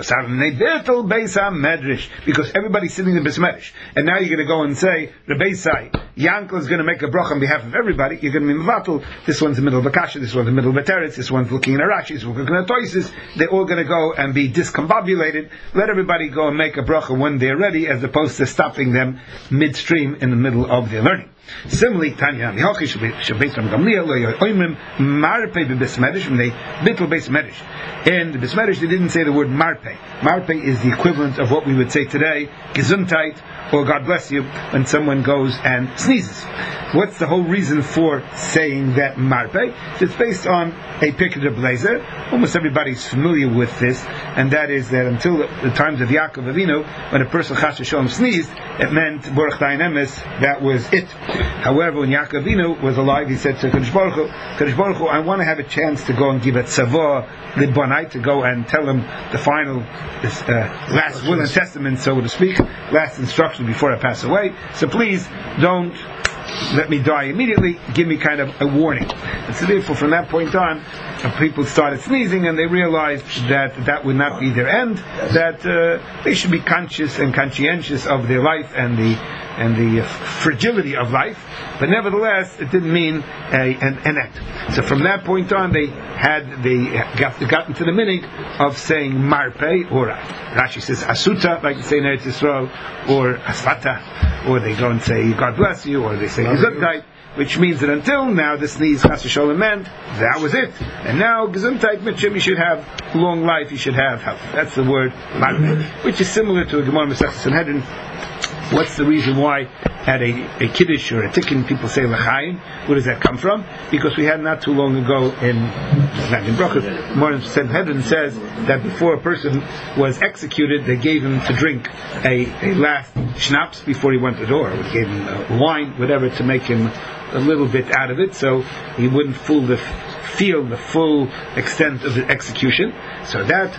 Because everybody's sitting in Besmerish, and now you're going to go and say the Beisai Yankel is going to make a bracha on behalf of everybody. You're going to be mevatel. This one's in the middle of a kasha. This one's in the middle of a teretz. This one's looking in a Rashi. This one's looking at Toises. They're all going to go and be discombobulated. Let everybody go and make a bracha when they're ready, as opposed to stopping them midstream in the middle of their learning. Similarly, Tanya, the Hochi should be Gamliel, Oimrim, Marpe Besmerish, when they bittul Besmerish. In the Besmerish, they didn't say the word Marpe. Marpe is the equivalent of what we would say today, Gesundheit, or God bless you, when someone goes and sneezes. What's the whole reason for saying that Marpe? It's based on a Pikad Blazer. Almost everybody's familiar with this, and that is that until the times of Yaakov Avinu, when a person Chas V'Sholom sneezed, it meant Baruch Dayan Emes, that was it. However, when Yaakov Avinu was alive, he said to Kadosh Baruch Hu, Kadosh Baruch Hu, I want to have a chance to go and give a tzavah libonai, to go and tell him the final, this, uh, last will and testament, so to speak, last instruction before I pass away. So please don't let me die immediately. Give me kind of a warning. And so therefore, from that point on, people started sneezing, and they realized that that would not be their end. That uh, they should be conscious and conscientious of their life and the and the fragility of life. But nevertheless, it didn't mean a, an, an end. So from that point on, they had they got, got into the meaning of saying marpe, or Rashi says asuta, like they say in Eretz Yisrael, or asfata, or they go and say God bless you, or they say gesundheit, which means that until now the sneeze chas v'sholom meant that was it, and now gesundheit mitchim, you should have long life, you should have health. That's the word marpe, which is similar to a Gemara Masechta Sanhedrin. What's the reason why at a, a kiddush or a tikkun people say l'chaim? Where does that come from? Because we had not too long ago in not in Brachos, Gemara Sanhedrin says that before a person was executed, they gave him to drink a, a last schnapps before he went to the door. They gave him uh, wine, whatever, to make him a little bit out of it, so he wouldn't fool the feel the full extent of the execution. So that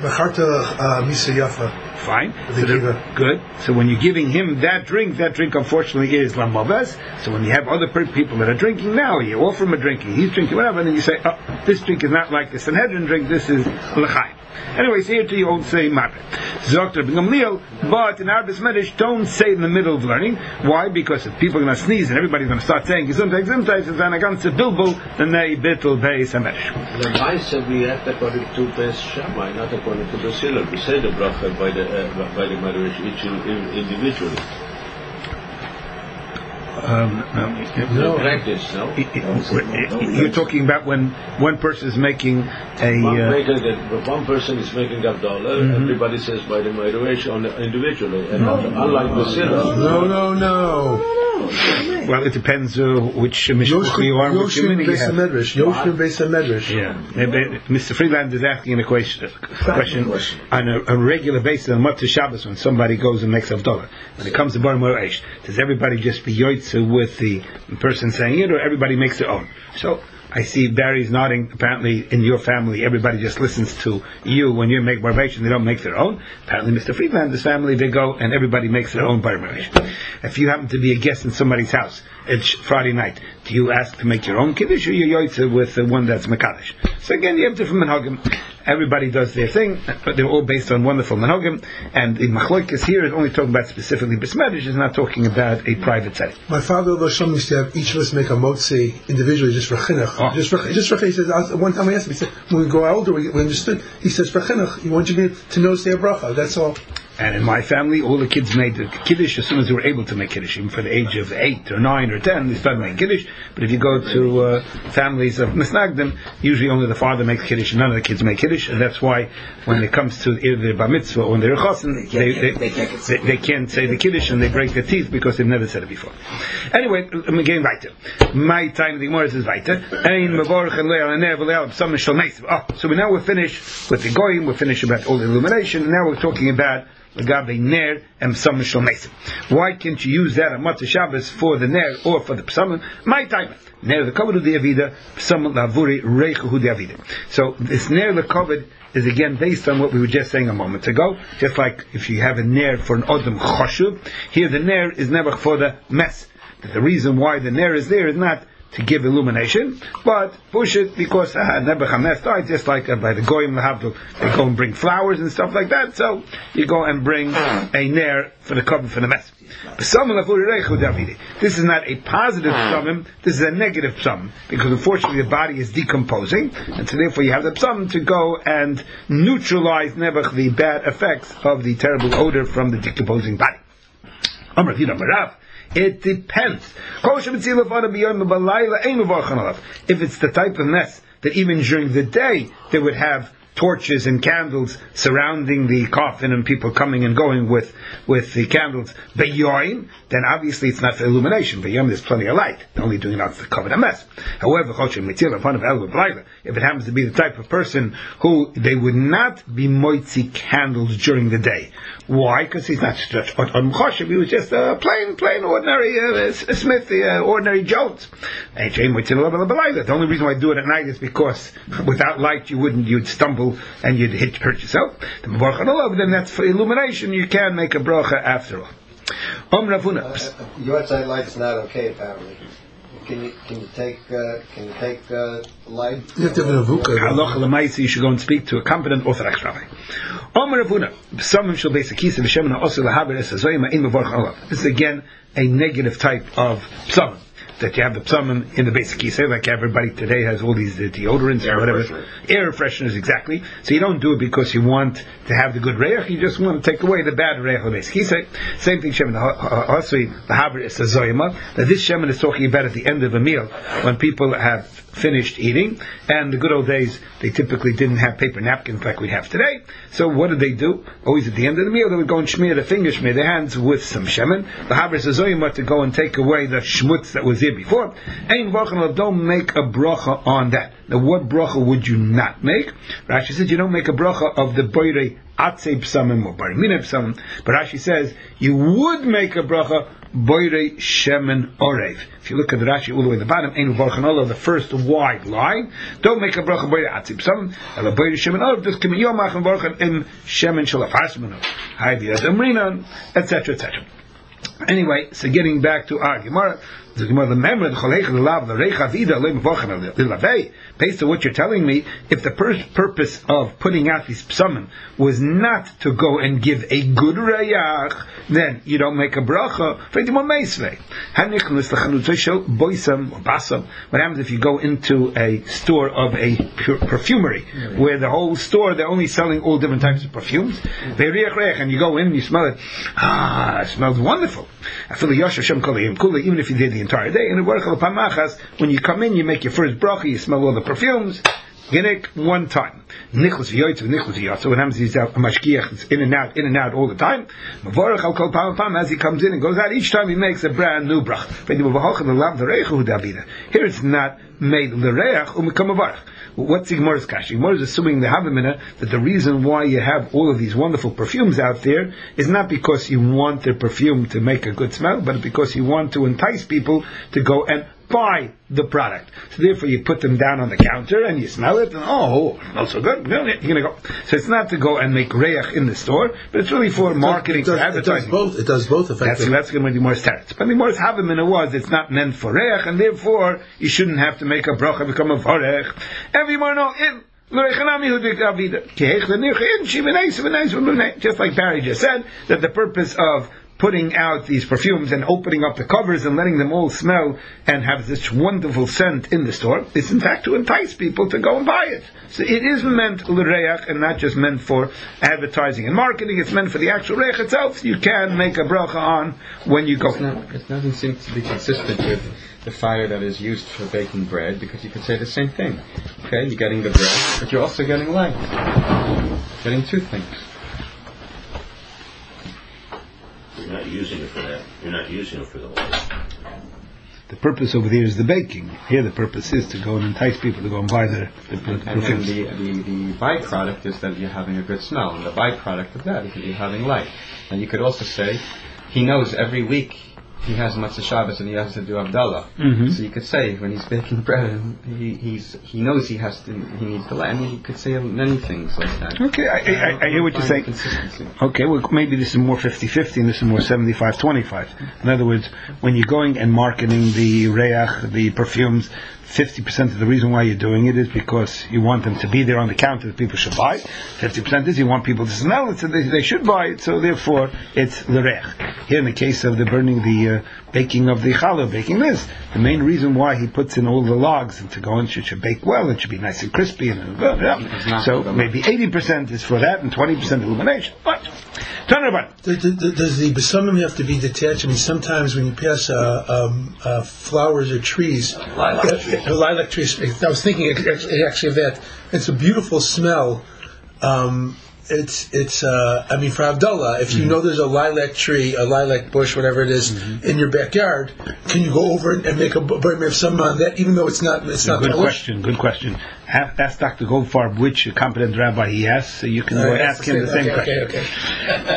fine. So good. So when you're giving him that drink, that drink unfortunately is lamavas. So when you have other people that are drinking now, you offer him a drink, he's drinking whatever, and then you say, oh, this drink is not like the Sanhedrin drink, this is l'chaim. Anyways, here to you all say marpe. Zokter ben Gamliel, but in our Besmerish, don't say in the middle of learning. Why? Because if people are going to sneeze and everybody's going to start saying Gesundheit, Gesundheit, and then against the bilbul, then they bittul beis hamerish. The Maisa we act according to Beis Shammai, not according to the Siller. We say the bracha by the uh, by the marriage each individually. Um, no, no. Practice, no? You're talking about when one person is making a... One, uh, making a, one person is making Abdullah, mm-hmm. Everybody says by the marriage individually, and not, unlike the Siller. No, no, no. Well, it depends uh, which mishpucha you are, which community you have. Yoshim Beis HaMedrash. Yeah. Mister Friedland is asking a question, question on a, a regular basis on Motzei Shabbos when somebody goes and makes Havdalah. When it comes to Bar Moreish, does everybody just be yoitze with the person saying it, or everybody makes their own? So I see Barry's nodding. Apparently, in your family, everybody just listens to you when you make barbation. They don't make their own. Apparently, Mister Friedland's family, they go and everybody makes their own barbation. If you happen to be a guest in somebody's house, it's Friday night, do you ask to make your own kiddush, or you yoitze with the one that's mekadosh? So again, you have different menhagim. Everybody does their thing, but they're all based on wonderful menhagim. And the machlokes here is only talking about specifically besmerish, is not talking about a private setting. My father Lashon used to have each of us make a motzi individually, just for chinuch. Oh. Just for just for chinuch. He says, one time I asked him, he said, when we go older, we, we understood. He says, for chinuch, he wants you to know say a bracha. That's all. And in my family, all the kids made the Kiddush as soon as they were able to make Kiddush. Even for the age of eight or nine or ten, they started making Kiddush. But if you go to uh, families of Misnagdim, usually only the father makes Kiddush and none of the kids make Kiddush. And that's why when it comes to either the Bar Mitzvah or the Rechosin, they, they, they, they, they can't say the Kiddush and they break their teeth because they've never said it before. Anyway, I'm getting weiter. My time, the Gemara says weiter. Oh, so we now we're finished with the Goyim, we're finished about all the illumination, and now we're talking about Lagabe Ner and Psalm Shel Mesim. Why can't you use that on Matzah Shabbos for the Ner or for the Psalm? My time. Ner the Kovod the Avida, Psalm Lavuri Reichu the Avida. So this Ner the Kovod is again based on what we were just saying a moment ago. Just like if you have a Ner for an Odom Choshuv, here the Ner is never for the mess. But the reason why the Ner is there is not to give illumination, but push it because uh, Nebuchadnezzar died, just like uh, by the Goyim Lahavdil, they go and bring flowers and stuff like that, so you go and bring a Ner for the cover for the mess. This is not a positive psalm, this is a negative psalm, because unfortunately the body is decomposing, and so therefore you have the psalm to go and neutralize Nebuch, the bad effects of the terrible odor from the decomposing body. It depends. If it's the type of mess that even during the day they would have torches and candles surrounding the coffin and people coming and going with, with the candles, beyoim, then obviously it's not for illumination. Beyoim, there's plenty of light. They're only doing it out to cover the mess. However, if it happens to be the type of person who they would not be moitzi candles during the day. Why? Because he's not just on Choshev, he was just a plain, plain, ordinary uh, Smith, uh, ordinary Jones. The only reason why I do it at night is because without light you wouldn't, you'd stumble and you'd hit, hurt yourself. Then that's for illumination, you can make a bracha after all. Om Ravuna. Uh, your side light's not okay, apparently. Can you can you take uh, can you take uh, light? You have to have an avuka. Halacha l'maisi, you should go and speak to a competent Orthodox rabbi. Om Ravuna. Someone shall base a kisa v'shemna osu lahaber es hazoyim in mevorach olav. This is again a negative type of psalm. That you have the psalm in the basic kisei, like everybody today has all these uh, deodorants air or whatever, freshener. air fresheners, exactly. So you don't do it because you want to have the good reich, you just want to take away the bad reich of the basic kisei. Same thing, shemen hasui the haber is a zoyima. That this shemen is talking about at the end of a meal when people have finished eating, and the good old days they typically didn't have paper napkins like we have today. So what did they do? Always at the end of the meal they would go and smear their fingers, smear their hands with some shemen. The haber is a zoyima to go and take away the schmutz that was there before. Ein v'achanol, don't make a bracha on that. Now, what bracha would you not make? Rashi says you don't make a bracha of the boirei atzei psamim or boirei minei psamim. But Rashi says you would make a bracha boirei shemen orev. If you look at the Rashi all the way at the bottom, ein v'achanol, the first wide line, don't make a bracha boirei atzei psamim, ela boirei shemen orev. Just come yomach and v'achan im shemen shalaf hasmanu, hayvi adamrinan, et cetera, et cetera. Anyway, so getting back to our Gemara, the Gemara, remember the cholecha l'lav the reicha vida le'mevochan l'lavei. Based on what you're telling me, if the pur- purpose of putting out these psamim was not to go and give a good reyach, then you don't make a bracha. What happens if you go into a store of a pure perfumery, where the whole store they're only selling all different types of perfumes? And you go in and you smell it. Ah, it smells wonderful. Even if you did the entire day, and when you come in, you make your first bracha, you smell all the perfumes. Ginik one time. Nichlas v'yoytz v'nichlas v'yoytz. So what happens is that a mashgiach is in and out, in and out all the time. Mavorach al kol pam pam, as he comes in and goes out, each time he makes a brand new brach. Here it's not made l'reach u'mikam mavorach. What's the Gemara's kash? Gemara is assuming the Havamina that the reason why you have all of these wonderful perfumes out there is not because you want the perfume to make a good smell, but because you want to entice people to go and buy the product. So therefore you put them down on the counter and you smell it and oh, it smells so good. You're gonna go. So it's not to go and make reach in the store, but it's really for marketing, for advertising. It does both. It does both effectively. That's, that's going to be the Gemara's teretz. But the Gemara's Havamina was it's not meant for reach, and therefore you shouldn't have to make a bracha become a varech. Every more no in. Just like Barry just said, that the purpose of putting out these perfumes and opening up the covers and letting them all smell and have this wonderful scent in the store. It's in fact to entice people to go and buy it. So it is meant l'reach and not just meant for advertising and marketing. It's meant for the actual reich itself. You can make a bracha on when you go. It's not, it doesn't seem to be consistent with the fire that is used for baking bread, because you could say the same thing. Okay, you're getting the bread, but you're also getting light. Getting two things. You're not using it for that. You're not using it for the light. The purpose over there is the baking. Here the purpose is to go and entice people to go and buy the, the, the And then perfumes. the, the, the byproduct is that you're having a good smell, and the byproduct of that is that you're having light. And you could also say, he knows every week he has Matzah Shabbos and he has to do Havdalah. Mm-hmm. So you could say, when he's baking bread, he he's, he knows he has to, he needs the light. I mean, you could say many things like that. Okay, I, I, I hear what you're saying. Consistency. Okay, well, maybe this is more fifty-fifty and this is more seventy-five twenty-five. In other words, when you're going and marketing the reach, the perfumes, fifty percent of the reason why you're doing it is because you want them to be there on the counter that people should buy. fifty percent is you want people to smell it so they, they should buy it, so therefore it's the reich. Here in the case of the burning, the uh, baking of the challah, baking this, the main reason why he puts in all the logs and to go and should, should bake well, it should be nice and crispy, and uh, yeah. So maybe eighty percent is for that and twenty percent illumination. But, turn it about. Does the, does the besamim have to be detached? I mean, sometimes when you pass uh, um, uh, flowers or trees, Lilac uh, trees. uh, lilac trees. I was thinking actually, actually of that. It's a beautiful smell. Um, it's it's. Uh, I mean, for Havdalah, if you Mm-hmm. know there's a lilac tree, a lilac bush, whatever it is, Mm-hmm. in your backyard, can you go over and make a burn of some on that, even though it's not it's not Good Polish? question, good question. A- Ask Doctor Goldfarb which competent rabbi he has, so you can All go right, ask him the same okay, question. okay, okay.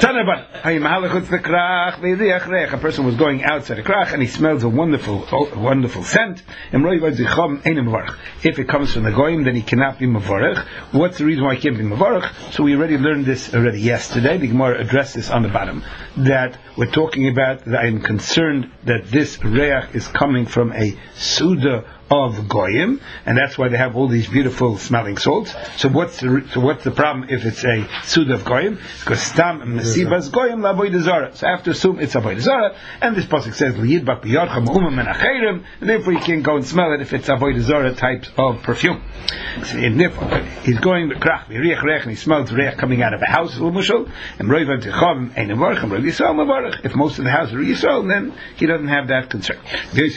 A person was going outside a krach and he smells a wonderful, a wonderful scent. If it comes from the goyim, then he cannot be mavarech. What's the reason why he can't be mavarech? So we already learned this already yesterday. The Gemara addressed this on the bottom. That we're talking about that I am concerned that this reach is coming from a suda of goyim, and that's why they have all these beautiful smelling salts. So what's the so what's the problem if it's a suda of goyim? Because stam mesibas goyim la'avodah zara. So I have to assume it's avodah zara, and this pasuk says liyidbak biyadchem umam and acherim, and therefore you can't go and smell it if it's avodah zara types of perfume. So he's going to krach v'riach reich, and he smells reich coming out of a house, l'mushal, and roivad zichavim ein avarich, and roiv yisrael mavarich. If most of the house are Yisrael, then he doesn't have that concern. Because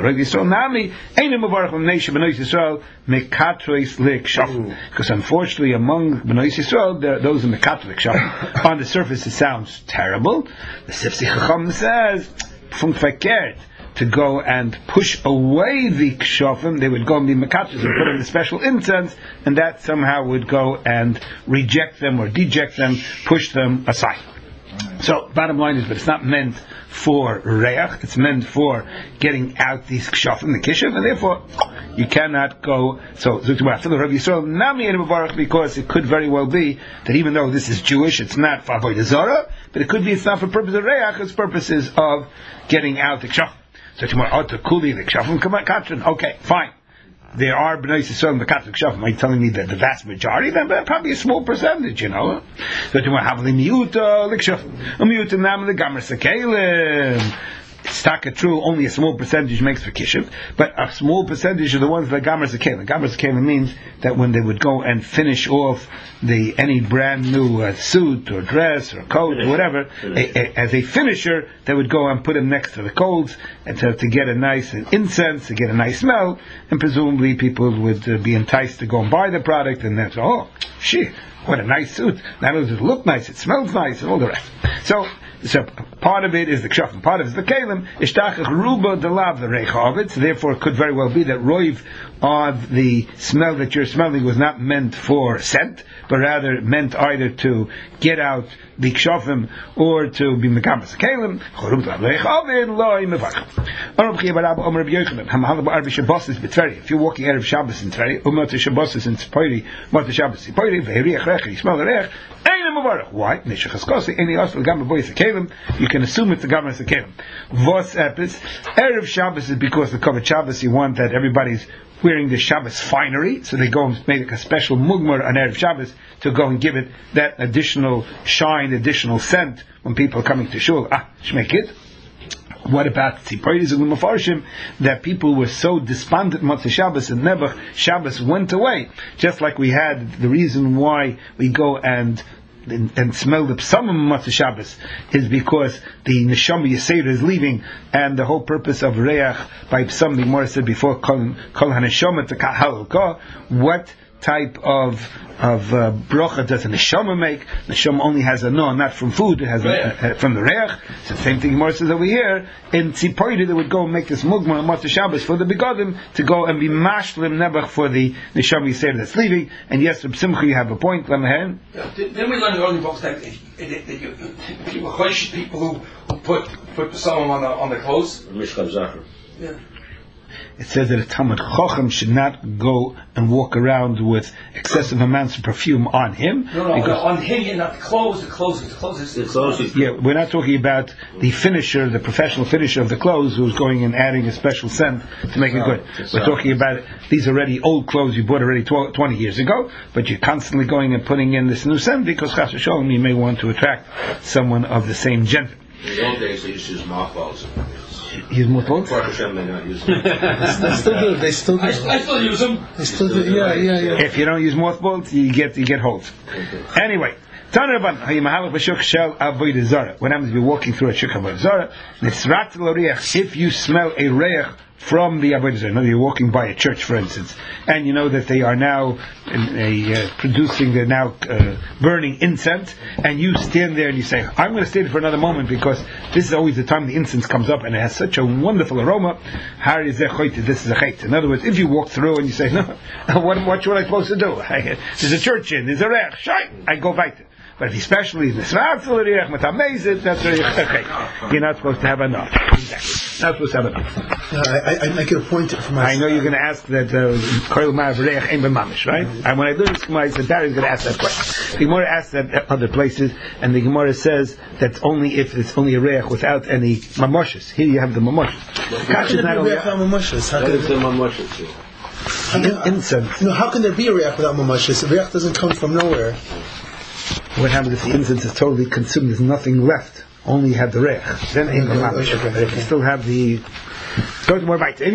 unfortunately, among Bnei Yisrael, there are those in Mekatlik Shafim. On the surface, it sounds terrible. The Sifsi Chacham says, "From verkehrt to go and push away the kshafim, they would go and be mekatos and put in the special incense, and that somehow would go and reject them or deject them, push them aside." So, bottom line is, but it's not meant for reach, it's meant for getting out these kshafim, the kishiv, and therefore you cannot go. So, because it could very well be that even though this is Jewish, it's not for avodah zara, but it could be it's not for purpose of reach, it's purposes of getting out the kshafim. So tomorrow, the kuli the kshafim katrin. Okay, fine. There are Bnei Yisrael in the Catholic Shafim. Are you telling me that the vast majority? Then probably a small percentage, you know. So tomorrow, have the miyuta l'kshafim, a miyuta nam l'gamer sekelim. It's taka true, only a small percentage makes for kishiv, but a small percentage are the ones that gamer sekelim. Gamer sekelim means that when they would go and finish off the any brand new uh, suit or dress or coat or whatever, a, a, as a finisher, they would go and put them next to the coals and to, to get a nice incense, to get a nice smell, and presumably people would uh, be enticed to go and buy the product, and then oh, shit, what a nice suit! Not only does it look nice, it smells nice, and all the rest. So. So part of it is the kshafim, part of it is the kalim. Ishtachach ruba delav the reicha of it. So therefore, it could very well be that roiv of the smell that you're smelling was not meant for scent, but rather meant either to get out the kshafim or to be mekamas kalim. If you're walking out of Shabbos in Tveri, umot Shabbos in Tzpoiri, umot Shabbos in Tzpoiri, ve'eriach reich, you smell the reich. Why? You can assume it's the government of Kalim. Vos epis. Erev Shabbos is because the Kavod Shabbos, you want that everybody's wearing the Shabbos finery, so they go and make a special mugmar on Erev Shabbos to go and give it that additional shine, additional scent when people are coming to shul. Ah, shmekit it. What about Tzipoides and Mefarshim, that people were so despondent Motzei Shabbos and Nebuch Shabbos went away, just like we had the reason why we go and and, and smell the psalmim Motzei Shabbos is because the Neshama Yisera is leaving, and the whole purpose of Reach by psalm, the Gemara said before, Kol HaNeshama to Halakah. What type of of uh, brocha does a neshama make? Neshama only has a no, not from food. It has a, a, from the reach. So the same thing Gemara says over here in Tzipoide, they would go and make this mugmar on Motzei Shabbos for the begodim to go and be mashlim nebuch for the neshama Yisrael that's leaving. And yes, Reb Simcha, you have a point. Lemahen. Yeah, then we learn in the early books that, that, that, that you, people, people who, who put put someone on the on the clothes. Mishkav Zachar. Yeah. It says that a Talmud Chacham should not go and walk around with excessive amounts of perfume on him. No, no, no on him, and not the clothes. The clothes, the clothes. Is, the clothes is, yeah, we're not talking about the finisher, the professional finisher of the clothes, who's going and adding a special scent to make it good. We're talking about these already old clothes you bought already twenty years ago, but you're constantly going and putting in this new scent because Chas v'Sholom, you may want to attract someone of the same gender. In the old days, they used to use mothballs. Use mothballs? Baruch Hashem, they not use them. They still do. They still do. I, I still use them. They still do. Yeah, yeah, yeah. If you don't use mothballs, you get you get holes. Anyway, what happens if you're walking through a shuk avodah zara? If you smell a reich from the avodah zara, you're walking by a church, for instance, and you know that they are now in a, uh, producing, they're now uh, burning incense, and you stand there and you say, I'm going to stay there for another moment because this is always the time the incense comes up and it has such a wonderful aroma. This is a chait. In other words, if you walk through and you say, no, what, what should I supposed to do? There's a church in, there's a reich, shine, I go back there. But if especially the Sratzal Riach Matamezit, that's very okay. You're not supposed to have enough. Exactly. Not supposed to have enough. No, I, I, I make it a point for myself. I know you're going to ask that Koil Ma'av Riach Ein B'Mamish, right? And when I learned this Gemara, I said Barry's going to ask that question. The Gemara asks that at other places, and the Gemara says that's only if it's only a Riach without any Mamoshes. Here you have the Mamoshes. How can there be a Riach without Mamoshes? How can there be Mamoshes? Incense. No, how can there be a Riach without Mamoshes? The Riach doesn't come from nowhere. What happens if the incense is totally consumed? There's nothing left. Only you have the reich. Then ain't the mamish. But if you still have the, go to more bites. So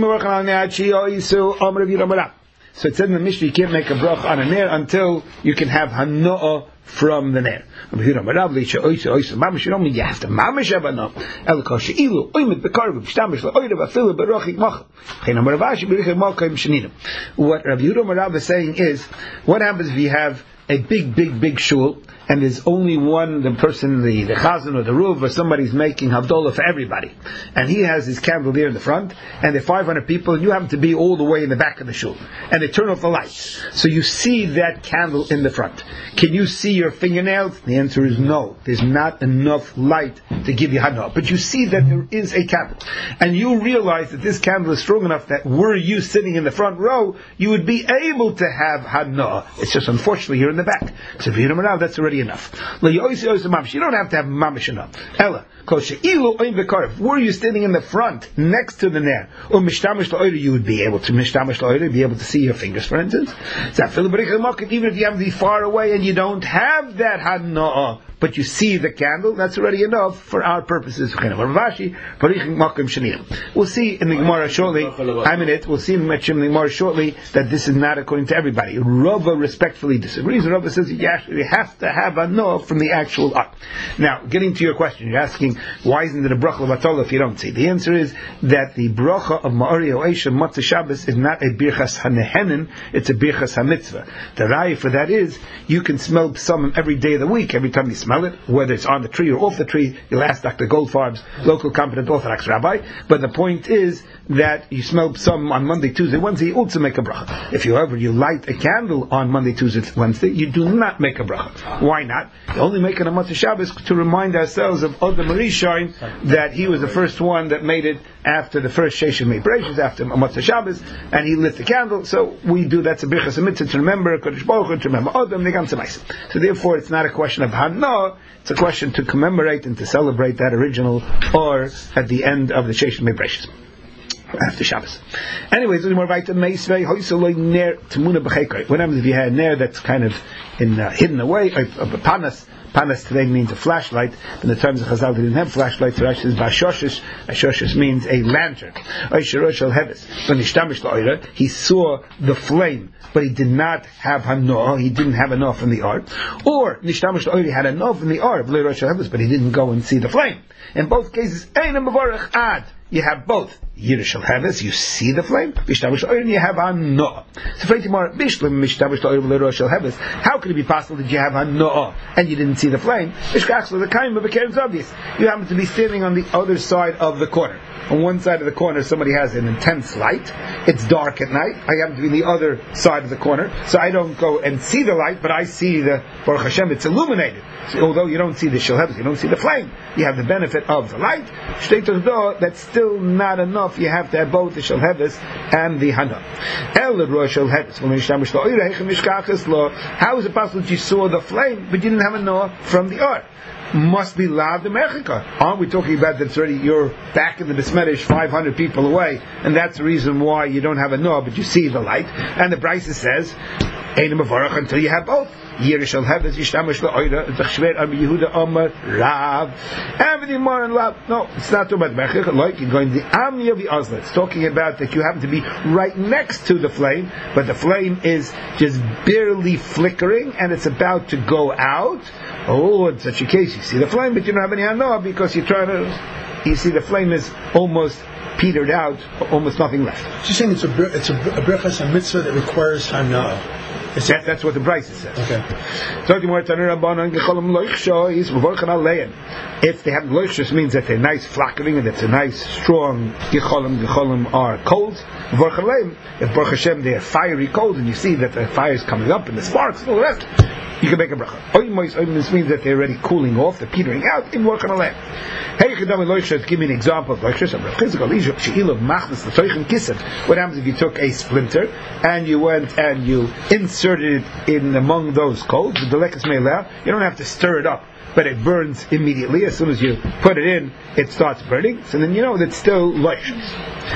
it said in the Mishnah you can't make a brach on a ner until you can have hanoah from the ner. You don't mean you have to mamish have hanoah. El kol she'ilu oimet bekarv b'shtamish la'oirev afilu b'rochik mach. What Rabbi Yehuda Marav is saying is, what happens if you have a big, big, big shul, and there's only one, the person, the, the chazan or the roof, or somebody's making Havdalah for everybody. And he has his candle there in the front, and there are five hundred people, and you happen to be all the way in the back of the shul. And they turn off the lights. So you see that candle in the front. Can you see your fingernails? The answer is no. There's not enough light to give you hana. But you see that there is a candle. And you realize that this candle is strong enough that were you sitting in the front row, you would be able to have hana. It's just unfortunately you're in the back. So if you don't know, that's already enough. You don't have to have mamish enough. Ella, were you standing in the front next to the ner, or mishtamish la'oyer, you would be able to mishtamish la'oyer, be able to see your fingers, for instance. Even if you have to be far away and you don't have that hana'ah, but you see the candle, that's already enough for our purposes. We'll see in the Gemara shortly, I'm in it, we'll see in the Gemara shortly that this is not according to everybody. Rava respectfully disagrees. Rava says you actually have to have a no from the actual art. Now, getting to your question, you're asking, why isn't it a bracha l'vatol if you don't see? The answer is that the bracha of Ma'ari Oesha Motzei Shabbos is not a birchas hanehenen, it's a birchas hamitzvah. The raya for that is, you can smell psalmim every day of the week, every time you smell it, whether it's on the tree or off the tree. You'll ask Doctor Goldfarb's local competent Orthodox rabbi. But the point is that you smell some on Monday, Tuesday, Wednesday, you also make a bracha. If, however, you light a candle on Monday, Tuesday, Wednesday, you do not make a bracha. Why not? You only make it on Motzei Shabbos to remind ourselves of Adam Rishon, that he was the first one that made it, after the first Sheish Mei Bereishis, after Motzei Shabbos, and he lit the candle. So we do that's a birchas mitzvah to remember Kodesh Baruch Hu, to remember Adam, the ganze Ma'aseh. So therefore, it's not a question of Hana; it's a question to commemorate and to celebrate that original or at the end of the Sheish Mei Bereishis. After Shabbos. Anyways, more about the Meisvei Hoisoloi Ner Tmuna B'Cheikoi. What happens if you had a ner that's kind of in uh, hidden away? A, a, a panas. Panas today means a flashlight. In the terms of Chazal, they didn't have flashlights. So actually, Bashoshish. Bashoshish means a lantern. Oisherosh al Heves. When Nishtamish La'ira, he saw the flame, but he did not have hanoah. He didn't have enough from the art. Or Nishtamish La'ira, he had enough from the art, but he didn't go and see the flame. In both cases, Einam Mavarach Ad. You have both. Yirishal Havis, you see the flame. Mishtabish Oirin, you have Hanoah. So, how could it be possible that you have Hanoah and you didn't see the flame? The kind of a obvious. You happen to be standing on the other side of the corner. On one side of the corner, somebody has an intense light. It's dark at night. I happen to be on the other side of the corner, so I don't go and see the light, but I see the Baruch Hashem. It's illuminated. So, although you don't see the Shilheves, you don't see the flame. You have the benefit of the light. That's still not enough. You have to have both the Shilheves and the Hana. How is it possible that you saw the flame, but you didn't have a Noah from the art? Must be lav the mechika. Aren't we talking about that already? You're back in the Besmedish, five hundred people away, and that's the reason why you don't have a Noah, but you see the light. And the Brisa says, "Einam Mavarach," until you have both. Yirishal Heves Yishtamish La'oida Zachshver Am Yehuda Amar Rav. Everything more in love. No, it's not talking about mechika. Like you're going the Ami of the Osla. It's talking about that you happen to be right next to the flame, but the flame is just barely flickering, and it's about to go out. Oh, in such a case, you see the flame, but you don't have any hanoah because you're trying to. You see, the flame is almost petered out, almost nothing left. She's saying it's a it's a, a brachas, a mitzvah that requires hanoah. That, that's what the Brisa says. Okay. If they have loichshus, means that they're nice flackering and it's a nice strong gecholim. Gecholim are cold. If Baruch Hashem they're fiery cold, and you see that the fire is coming up and the sparks and all the rest, you can make a bracha. This means that they're already cooling off, they're petering out. In Baruch Hashem. Hey, give me an example of loichshus. What happens if you took a splinter and you went and you inserted it in among those coals? You don't have to stir it up, but it burns immediately. As soon as you put it in, it starts burning. So then you know that it's still loichshus.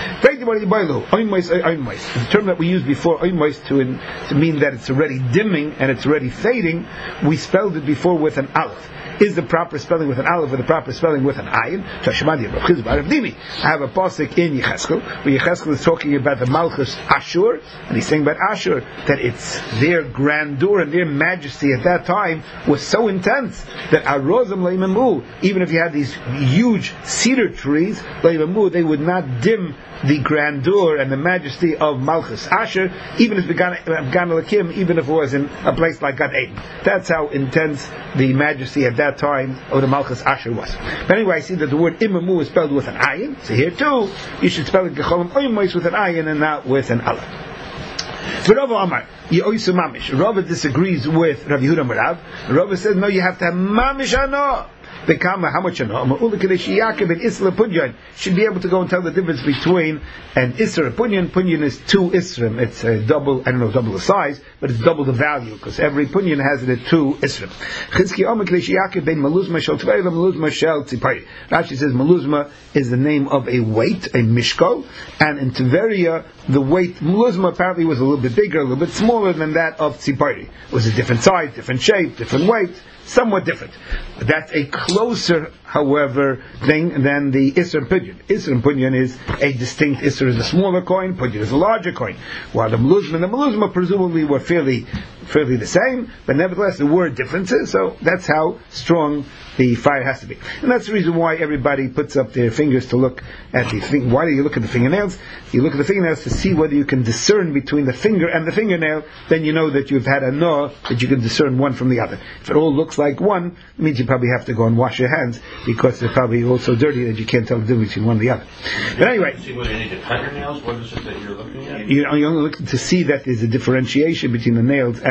The term that we used before, oimois, to, in, to mean that it's already dimming and it's already fading, we spelled it before with an aleph. Is the proper spelling with an aleph or the proper spelling with an ayin? I have a pasuk in Yecheskel where Yecheskel is talking about the Malchus Ashur, and he's saying about Ashur that it's their grandeur and their majesty at that time was so intense that Arozim Leimamu, even if you had these huge cedar trees, Leimamu, they would not dim the grandeur and the majesty of Malchus Asher, even if Gan Elakim, even if it was in a place like Gan Eden. That's how intense the majesty at that time of the Malchus Asher was. But anyway, I see that the word Imamu is spelled with an ayin. So here too, you should spell it Gecholim Oimois with an ayin and not with an aleph. So Rav Amar, Yoisu Mamish. Rav disagrees with Rav Yehuda Marav. Rav says, no, you have to have Mamish Ano. The Kama, how much you know? Yaakov and Isra Punyan should be able to go and tell the difference between an Isra and Punyan. Punyan is two Isrim. It's a double, I don't know, double the size, but it's double the value because every Punyan has it at two Isrim. Rashi says Maluzma is the name of a weight, a mishkol, and in Tiberia the weight Maluzma apparently was a little bit bigger, a little bit smaller than that of Tzipari. It was a different size, different shape, different weight. Somewhat different. That's a closer, however, thing than the Isser Punyan. Isser Punyan is a distinct. Isser is a smaller coin, Punyan is a larger coin. While the Maluzma and the Maluzma presumably were fairly, fairly the same, but nevertheless there were differences, so that's how strong the fire has to be. And that's the reason why everybody puts up their fingers to look at the thing. Why do you look at the fingernails? You look at the fingernails to see whether you can discern between the finger and the fingernail, then you know that you've had a no, that you can discern one from the other. If it all looks like one, it means you probably have to go and wash your hands, because they're probably all so dirty that you can't tell the difference between one and the other. But anyway, see whether any of the fingernails, what is it that you're looking at? You're only looking to see that there's a differentiation between the nails and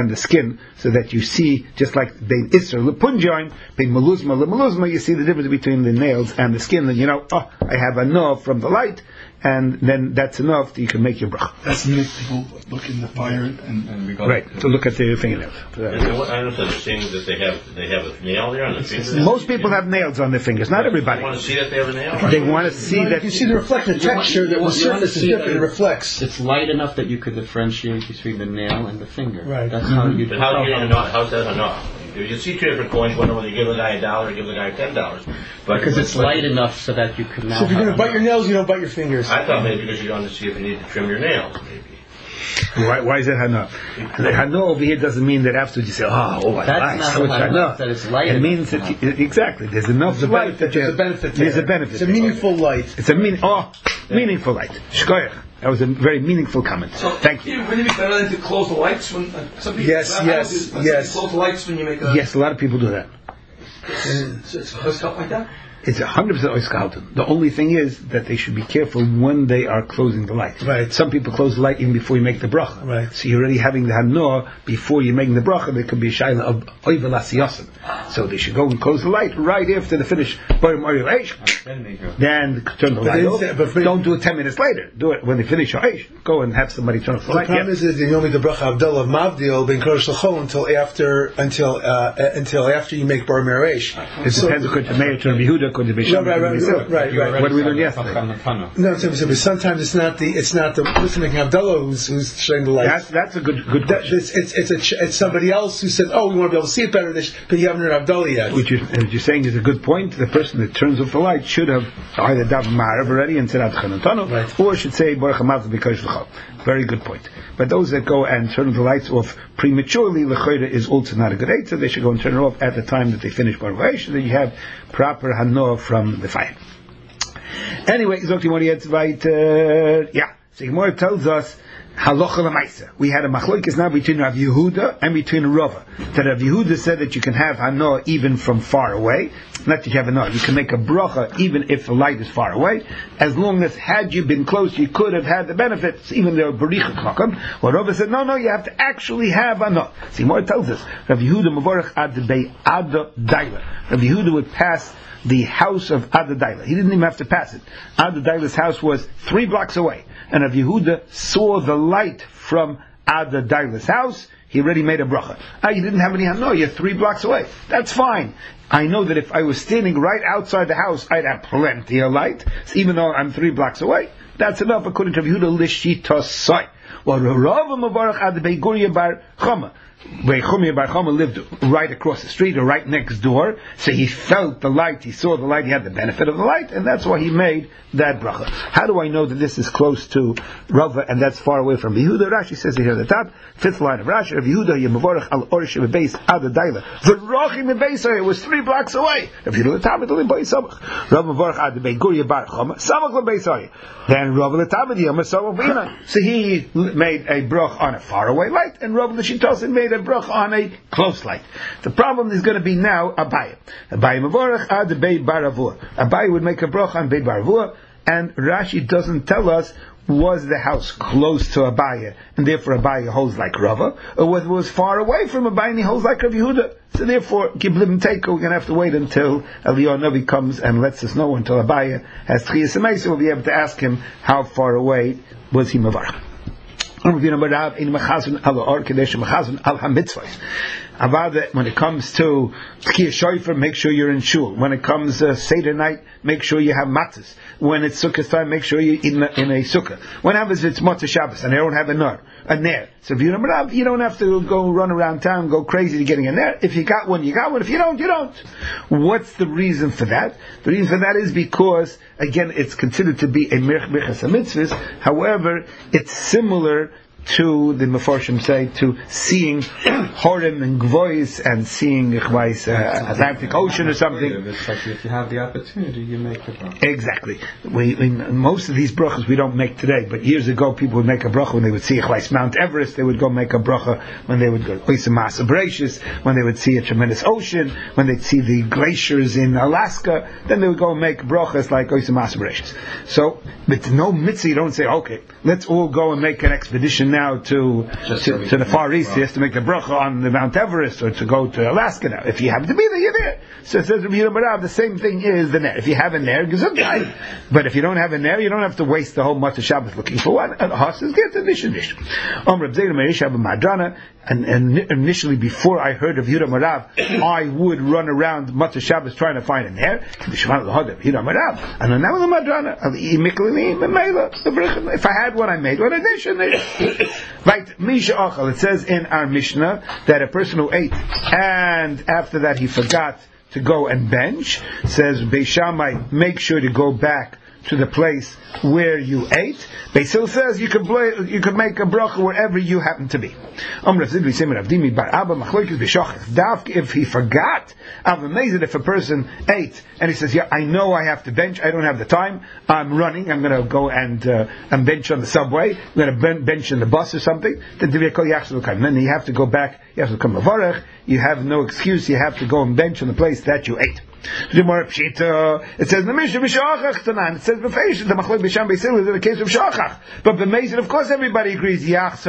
the skin, so that you see, just like bein isser lepunjoin, bein meluzma lemeluzma, you see the difference between the nails and the skin, and you know, oh, I have enough from the light, and then that's enough that you can make your bracha. That's the people look in the fire and, and we got Right, to look at their fingernails. And what I understand, they're saying that they have they have a nail there on the finger. Most people have nails on their fingers, not everybody. You want to see that they have a nail? They want to see You that. can see the reflective texture that the want- you want to surface is see different. that It reflects. It's light enough that you could differentiate between the nail and the finger. Right. That's how you. But how do you know? How's that enough? You see two different coins, one when you give the guy a dollar, give the guy ten dollars. But Because it's but- light enough so that you can now. So if you're going have to bite your nails, you don't bite your fingers. I thought maybe because you want to see if you need to trim your nails, maybe. Why, why is it hana? The hana over here doesn't mean that afterwards you say, oh, oh, I That's like not so it's hana, hana. that it's light It enough. means that you, exactly there's enough There's a light benefit. that you There's a have- benefit. There's there. a benefit. It's a there. meaningful light. It's a meaning. Oh, meaningful light. Shkoyach. That was a very meaningful comment. So, Thank you. Wouldn't it be better than to close the lights when uh, some people? Yes, I- I yes, don't do- some yes. people Close the lights when you make a. Yes, a lot of people do that. So it's a stuff like that. It's one hundred percent oiskalton. The only thing is that they should be careful when they are closing the light. Right. Some people close the light even before you make the bracha. Right. So you're already having the hanoah before you're making the bracha. There could be a shayla of oivel asiyasim. So they should go and close the light right after the finish. Barim Ariel Eish. Then turn the But light they off. say- but for- Don't do it ten minutes later. Do it when they finish your Eish. Go and have somebody turn off the The light. problem Yeah. is that you don't make the bracha Abdullah of Mavdil ben Kodesh L'chol until after until uh, until after you make Bar Meresh. It depends. Could the mayor turn Yehuda? Could the bishop? Right, right, right, right, right. What did we learn yesterday? No, it's but sometimes it's not the it's not the person making Abdullah who's who's showing the light. That's that's a good good That, question. it's, it's, it's, a, ch- it's somebody else who says, "Oh, we want to be able to see it better," this, but you haven't heard Abdullah yet. What you're, what you're saying is a good point. The person that turns off the light should have either daven ma'ariv already and said Adchanantanu, Right. or should say Baruch Hamav because l'chol. Very good point. But those that go and turn the lights off prematurely, l'choyra is also not a good eight. So they should go and turn it off at the time that they finish Baruch Haish, so that you have proper hanoah from the fire. Anyway, Zokti Mori Yetzvait, yeah. So Gemara tells us halacha l'maisa. We had a machlokes now between Rav Yehuda and between Rava. That Rav Yehuda said that you can have hanoah even from far away. Not that you have hanoah, you can make a bracha even if the light is far away, as long as had you been close, you could have had the benefits, even though bericha klakam. Well, Rava said, no, no, you have to actually have hanoah. See, more tells us Rav Yehuda mavorach ad bei ada daila. Rav Yehuda would pass the house of Adadaila. He didn't even have to pass it. Adadaila's house was three blocks away. And Rav Yehuda saw the light from Adadaila's house, he already made a bracha. Ah, you didn't have any hanoah, you're three blocks away. That's fine. I know that if I was standing right outside the house, I'd have plenty of light. So even though I'm three blocks away, that's enough according to Rav Yehuda l'shita soy. Well, Rav Mavarach ad Beiguria bar Chama. Where Chumia Bar Chama lived right across the street or right next door, so he felt the light, he saw the light, he had the benefit of the light, and that's why he made that bracha. How do I know that this is close to Rava and that's far away from Yehuda? Rashi says it here at the top, fifth line of Rashi, of Yehuda Yemavorach al Orish Bebeis Adadaila. The Rochim Bebeisai was three blocks away. If you do the Talmud, it'll be Samach. Rava Mavorach ad Beiguria Bar Chama, Samach Bebeisai. Then Rava the Talmud Yom Samach Bina. So he made a brach on a far away light, and Rava the Shitosin made a brach on a close light. The problem is going to be now Abaye. Abaye Mavorach ad Beit Baravua. Abaye would make a brach on Beit Baravua, and Rashi doesn't tell us was the house close to Abaye, and therefore Abaye holds like Rava, or whether it was far away from Abaye and he holds like Rav Yehuda. So therefore, Giblim and Teiko, we're going to have to wait until Eliyahu Navi comes and lets us know, until Abaye has Tchiyas Emeisa, we'll be able to ask him how far away was he Mavarach. When it comes to Tkiyah Shofar, make sure you're in shul. When it comes to uh, Seder night, make sure you have matzahs. When it's Sukkah time, make sure you're in, in a Sukkah. When happens it's Motzei Shabbos and they don't have a ner, a ner. So if you're a Rav, you don't have to go run around town, go crazy to getting a ner. If you got one, you got one. If you don't, you don't. What's the reason for that? The reason for that is because, again, it's considered to be a Mirch Mitzvahs. However, it's similar to the Mefarshim say to seeing Horim and Gvois and seeing Gvois, uh, Atlantic Ocean or something. It's like if you have the opportunity, you make the bracha. Exactly. We, we, most of these brachas we don't make today, but years ago people would make a bracha when they would see Gvois Mount Everest. They would go make a bracha when they would go Oisa Masa Bereshis, when they would see a tremendous ocean, when they'd see the glaciers in Alaska. Then they would go and make brachas like Oisa Masa Bereshis. So, with no mitzvah, you don't say, okay, let's all go and make an expedition vacation now to to, to the Far East, he has to make the bracha on the Mount Everest, or to go to Alaska now. If you happen to be there, you're there. So it says Rabbi Yehuda Barav, the same thing is the ner. If you have a ner, gesundheit. But if you don't have a ner, you don't have to waste the whole Matzah Shabbos looking for one. A horse is get a dish and dish. Om Reb Zera Meir Shabbat Madrana, and initially before I heard of Yehuda Barav, I would run around Matzah Shabbos trying to find a ner. And now the Madrana, if I had one, I made one. Right, Misha Achal. It says in our Mishnah that a person who ate and after that he forgot to go and bench, says Beis Shammai, make sure to go back to the place where you ate. Beis Hillel says you could bla- you could make a bracha wherever you happen to be. If he forgot, I'm amazed if a person ate and he says, "Yeah, I know I have to bench. I don't have the time. I'm running. I'm going to go and uh, and bench on the subway. I'm going to bench in the bus or something." Then then you have to go back. You have to come levarech. You have no excuse. You have to go and bench on the place that you ate. It says in the Mishnah, it says b'feish, the machlok b'sham b'sil is in the case of shachach. But b'mezid, of course, everybody agrees.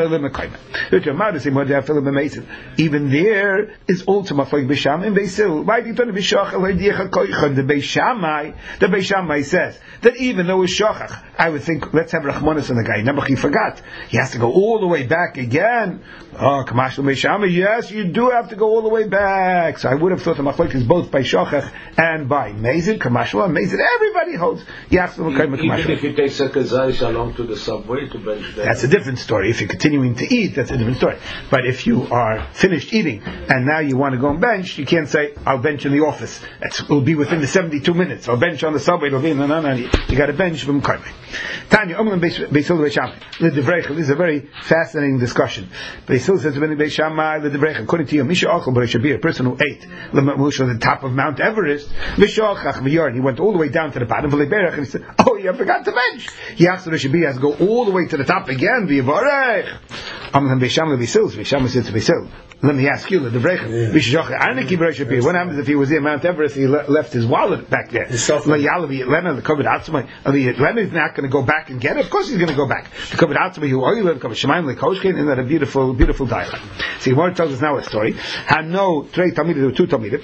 Even there is also machlok b'sham and b'sil. Why do you turn to b'shachach? The Beis Shammai, the Beis Shammai says that even though it's shachach, I would think let's have rachmanis on the guy. Nebuch, he forgot. He has to go all the way back again. Oh, kamashal Beis Shammai. Yes, you do have to go all the way back. So I would have thought the machlok is both by shachach and by Mezid, Kamashwa, Mezid, everybody holds. Even if he takes a kazaish along to the subway to bench there. That's a different story. If you're continuing to eat, that's a different story. But if you are finished eating and now you want to go and bench, you can't say, I'll bench in the office. That's, it'll be within the seventy-two minutes. I'll bench on the subway. It'll be, no, no, no. You, you got to bench from Karmei. Tanya, Beis Hillel Beis Shammai. This is a very fascinating discussion. Beis Hillel says, Beis Shammai, according to you, Misha Achel B'Reshabir, a person who ate the top of Mount Everest, he went all the way down to the bottom, and he said, oh, you forgot to bench. He asked the Rishabi, has to go all the way to the top again. Let me ask you, what happens if he was in Mount Everest, he left his wallet back there? He's not going to go back and get it. Of course he's going to go back. Isn't that a beautiful, beautiful dialogue? See, Gemara tells us now a story. Hano, there were two Talmidim.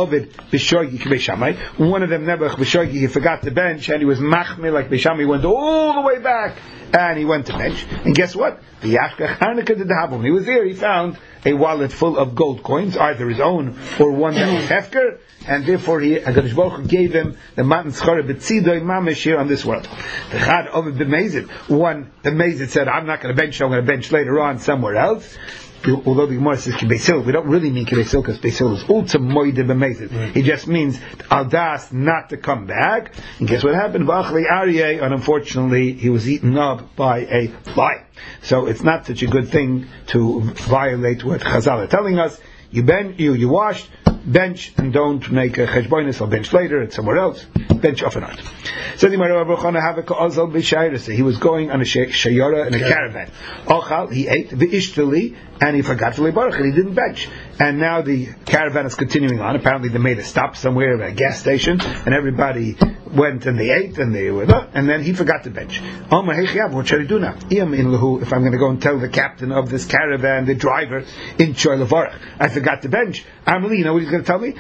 One of them, Nebuch B'shogi, he forgot to bench, and he was machmir like Beis Shammai. He went all the way back, and he went to bench. And guess what? The Yashkach Hanukkah did the Havon. He was there, he found a wallet full of gold coins, either his own or one that was hefker, and therefore he, HaKadosh Baruch Hu gave him the matan schara b'tzidoi mamish here on this world. The Chad of the Mezid, one, the Mezid said, I'm not going to bench, I'm going to bench later on somewhere else. Although the Gemara says Beis Hillel, we don't really mean Beis Hillel because Beis Hillel is ultra moide b'mezid. It just means aldas not to come back. And guess what happened? V'achli Aryeh, and unfortunately he was eaten up by a fly. So it's not such a good thing to violate what Chazal are telling us. You ben, you you washed, bench, and don't make a cheshbonis or bench later and somewhere else. Bench off and on. So the he was going on a shayara in a caravan. Ochal, he ate the ishtali, and he forgot to lay baruch, and he didn't bench. And now the caravan is continuing on. Apparently they made a stop somewhere at a gas station, and everybody went and they ate and they were there, and then he forgot to bench. What should I do now? If I'm going to go and tell the captain of this caravan, the driver, in Choy Levarach, I forgot to bench. Amelie, you know what he's going to tell me?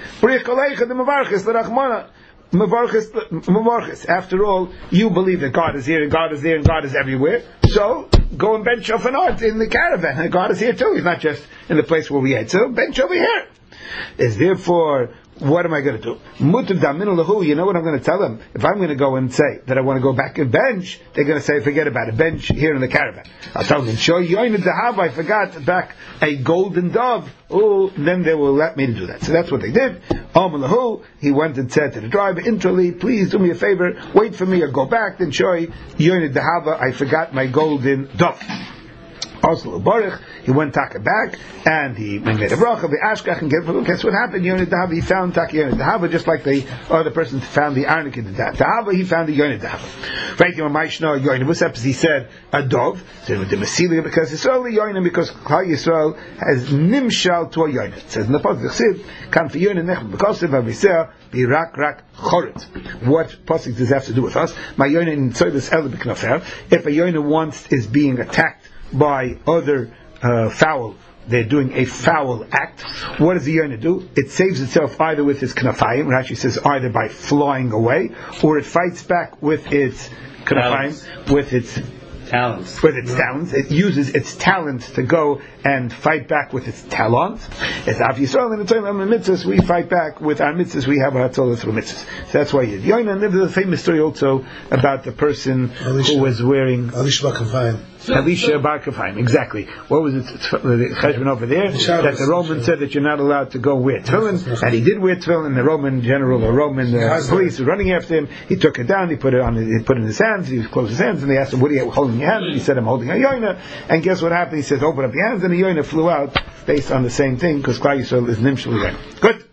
After all, you believe that God is here and God is there and God is everywhere. So go and bench off an art in the caravan. And God is here too. He's not just in the place where we ate. So bench over here. Is therefore, what am I going to do? You know what I'm going to tell them? If I'm going to go and say that I want to go back and bench, they're going to say, forget about it, bench here in the caravan. I'll tell them, show you, I forgot back a golden dove. Oh, then they will let me to do that. So that's what they did. He went and said to the driver, Intrali, please do me a favor, wait for me or go back, then show you, I forgot my golden dove. Also, Baruch, he went taka back, and he made a bracha, the ashkach, and guess what happened? Yonid Dahava, he found taka Yonid Dahava, just like the other person found the arnik in the Dahava, he found the Yonid Dahava. Right, you know, Maishna Yonid, what's up? He said, a dove, so with the Mesilia, because it's only Yonid, because Klal Yisrael has nimshal to a Yonid. It says in the Pasuk, Chsiv, kan fi Yonid nech, because of Aviseh, be rak rak choret. What Pasuk does this have to do with us? My Yonid in Tzoylis El B'knofer, if a Yonid wants, is being attacked by other uh, foul. They're doing a foul act. What does the yoina do? It saves itself either with its knafayim, Rashi says either by flying away, or it fights back with its knafayim, with its talents. With its talents. It uses its talents to go and fight back with its talents. It's obvious. In the time of the mitzvahs, we fight back with our mitzvahs. We have our Torah through mitzvahs. So that's why you yoina. And there's a famous story also about the person Elisha. who was wearing Elisha Bar Kafayim. Elisha Bar Kafayim, exactly. What was it? The cheshbon over there that the Roman said that you're not allowed to go wear tefillin, and he did wear tefillin. The Roman general or Roman uh, police were running after him. He took it down. He put it on. He put it in his hands. He closed his hands, and they asked him, "What are you holding in your hands?" And he said, "I'm holding a yoina." And guess what happened? He says, "Open up your hands," and the yoina flew out based on the same thing because Klal Yisrael is nimshul yoina. Good.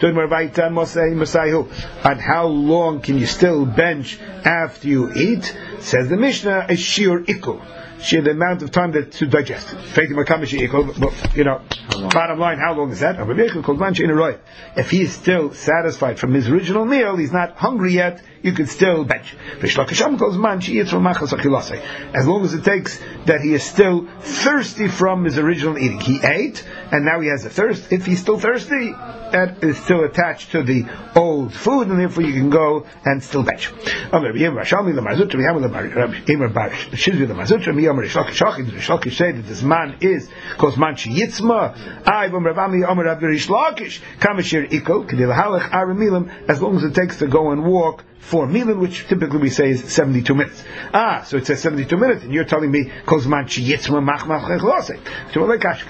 And how long can you still bench after you eat? Says the Mishnah, a shiur ikul. Share the amount of time that to digest it. You know, bottom line, how long is that? If he is still satisfied from his original meal, he's not hungry yet, you can still bench. As long as it takes that he is still thirsty from his original eating. He ate, and now he has a thirst. If he's still thirsty, that is still attached to the old food, and therefore you can go and still bench. Rishlakish say that this man is because man sheyitzma. I vom Ravami Omer Rav Rishlakish kamashir ikol kedilhalach aramilim as long as it takes to go and walk for milim, which typically we say is seventy-two minutes. Ah, so it says seventy-two minutes, and you're telling me because man sheyitzma machmach lechlose. So Rashi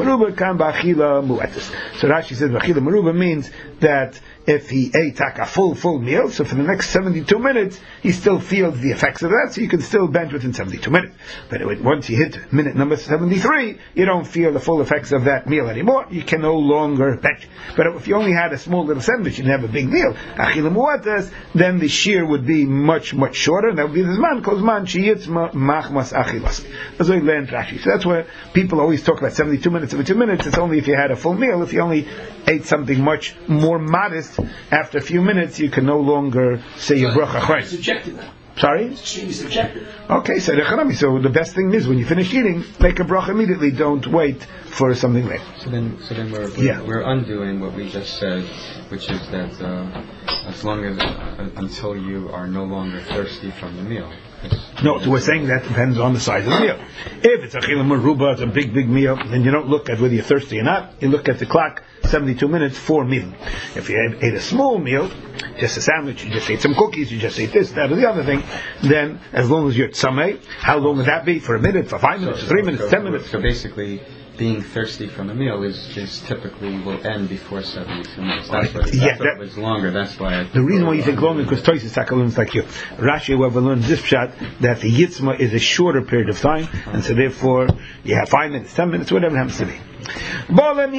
says bachila meruba means that if he ate a full, full meal, so for the next seventy-two minutes, he still feels the effects of that, so you can still bench within seventy-two minutes. But once you hit minute number seventy-three, you don't feel the full effects of that meal anymore, you can no longer bench. But if you only had a small little sandwich, you didn't have a big meal, then the shear would be much, much shorter, and that would be this man, because man, sheyitzma machmas achilas. That's what we learned Rashi. So that's where people always talk about seventy-two minutes, seventy-two minutes, it's only if you had a full meal. If you only ate something much more modest, after a few minutes, you can no longer say your bracha. It's subjective now. Sorry? It's extremely subjective. Okay, so the so the best thing is when you finish eating, make a bracha immediately. Don't wait for something later. So then, so then we're we're, yeah. we're undoing what we just said, which is that uh, as long as uh, until you are no longer thirsty from the meal. No, so we're saying that depends on the size of the meal. If it's a chilim maruba, it's a big, big meal, then you don't look at whether you're thirsty or not. You look at the clock, seventy-two minutes, four meal. If you ate a small meal, just a sandwich, you just ate some cookies, you just ate this, that, or the other thing, then as long as you're tzamei, how long would that be? For a minute, for five minutes, so, for three minutes, so, ten minutes? So basically, being thirsty from a meal is, is typically will end before seventy-two minutes. That's what, that's yeah, what that, it's longer. That's why. I the reason why you think longer because Tosis Taka learns like you. Rashi, whoever learns this pshat that the yitzma is a shorter period of time, and so therefore you have five minutes, ten minutes, whatever it happens to be. Oh, so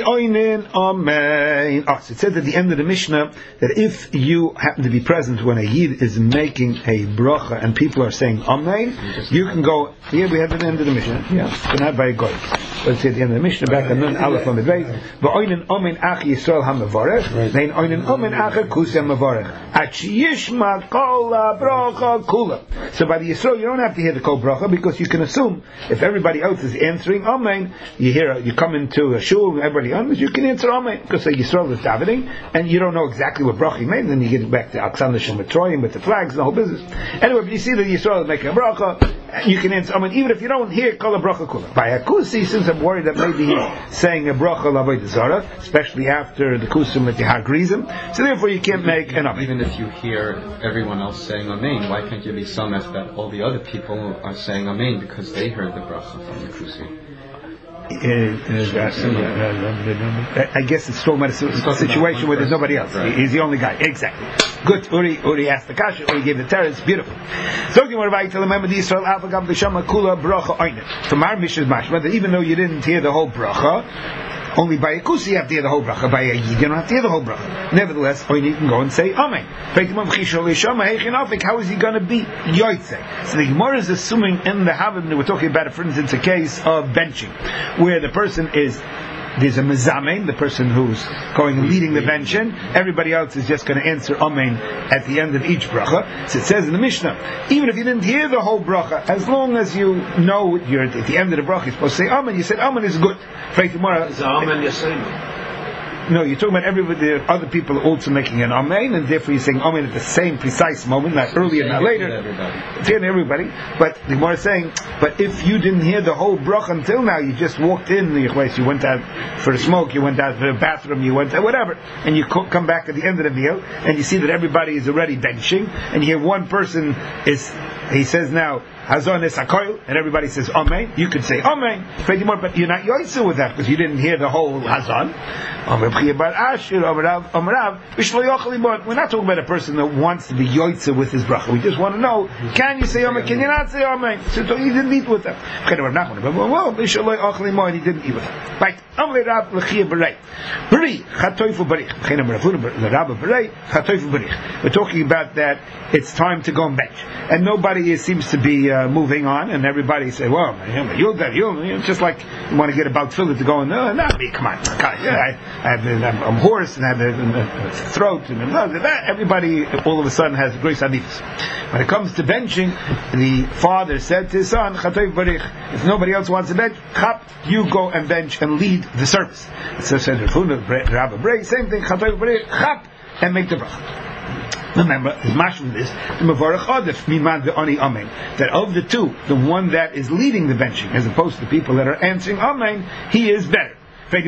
it says at the end of the Mishnah that if you happen to be present when a Yid is making a bracha and people are saying Amen, you can go. Yeah, we have at the end of the Mishnah. Yeah, but not by a goy. Let's say at the end of the Mishnah, back on Nun Aleph on the Beis. V'oinen Amen Ach Yisrael HaMavarech, Vein Oinen Amen Ach Kus HaMavarech. At Yishma Kol Bracha Kula. So by the Yisrael, you don't have to hear the Kol Bracha because you can assume if everybody else is answering Amen, you hear you come into a shul and everybody answers, you can answer Amen because the Yisrael is davening, and you don't know exactly what bracha he made. Then you get back to Alexander Shematroyim with the flags and the whole business. Anyway, if you see that Yisrael is making a bracha, you can answer Amen even if you don't hear Kol Bracha Kula. By Akusi, since I'm worried that maybe he's saying a bracha l'avodah zara, especially after the kusum with the hagrizim, so therefore you can't make an Amen. Even if you hear everyone else saying Amen, why can't you be samech that all the other people are saying Amen because they heard the bracha from the kusum? Uh, uh, I guess it's still a situation where there's nobody else. Right. He's the only guy. Exactly. Good. Uri, Uri asked the kasha. Uri gave the terrace. Beautiful. So you want to tell remember the Israel Avagam B'Shama Kula Bracha Oinet. From our Mishnah's mashma that even though you didn't hear the whole bracha, only by a kusi you have to hear the whole bracha. By a yid you don't have to hear the whole bracha. Nevertheless, you can go and say Amen. How is he going to be yoytze? So the Gemara is assuming in the Havim that we're talking about, for instance, a case of benching, where the person is there's a mezamein, the person who's going and leading the benchen. Everybody else is just going to answer amen at the end of each bracha. So it says in the Mishnah, even if you didn't hear the whole bracha, as long as you know you're at the end of the bracha, you're supposed to say amen. You said amen is good. No, you're talking about everybody. The other people are also making an amen, and therefore you're saying amen at the same precise moment, not earlier, not later. It's hearing everybody. But the Gemara is saying, but if you didn't hear the whole bracha until now, you just walked in the place, you went out for a smoke, you went out for a bathroom, you went out, whatever, and you come back at the end of the meal, and you see that everybody is already benching, and you hear one person is, he says now, Hazon is Hakoil, and everybody says Amen. You could say Amen, but you're not yoitzu with that because you didn't hear the whole Hazon. We're not talking about a person that wants to be yoitzu with his bracha. We just want to know: can you say Amen? Can you not say Amen? So he didn't eat with them. Well, he didn't eat with them. Right? We're talking about that it's time to go and bench, and nobody seems to be. Uh, moving on, and everybody say, "Well, you'll get you'll." You know, just like you want to get about Philip to go, and no, not me. Come on, yeah, I, I have, I'm, I'm hoarse and I have a, a throat, and that. Everybody all of a sudden has great adifs. When it comes to benching, the father said to his son, "If nobody else wants to bench, chap, you go and bench and lead the service." So said Rabbi Bray, same thing, chap, and make the bracha. Remember, the mash from this, the Mavarach Adif, Miman ve'ani Amen. That of the two, the one that is leading the benching, as opposed to the people that are answering Amen, he is better. That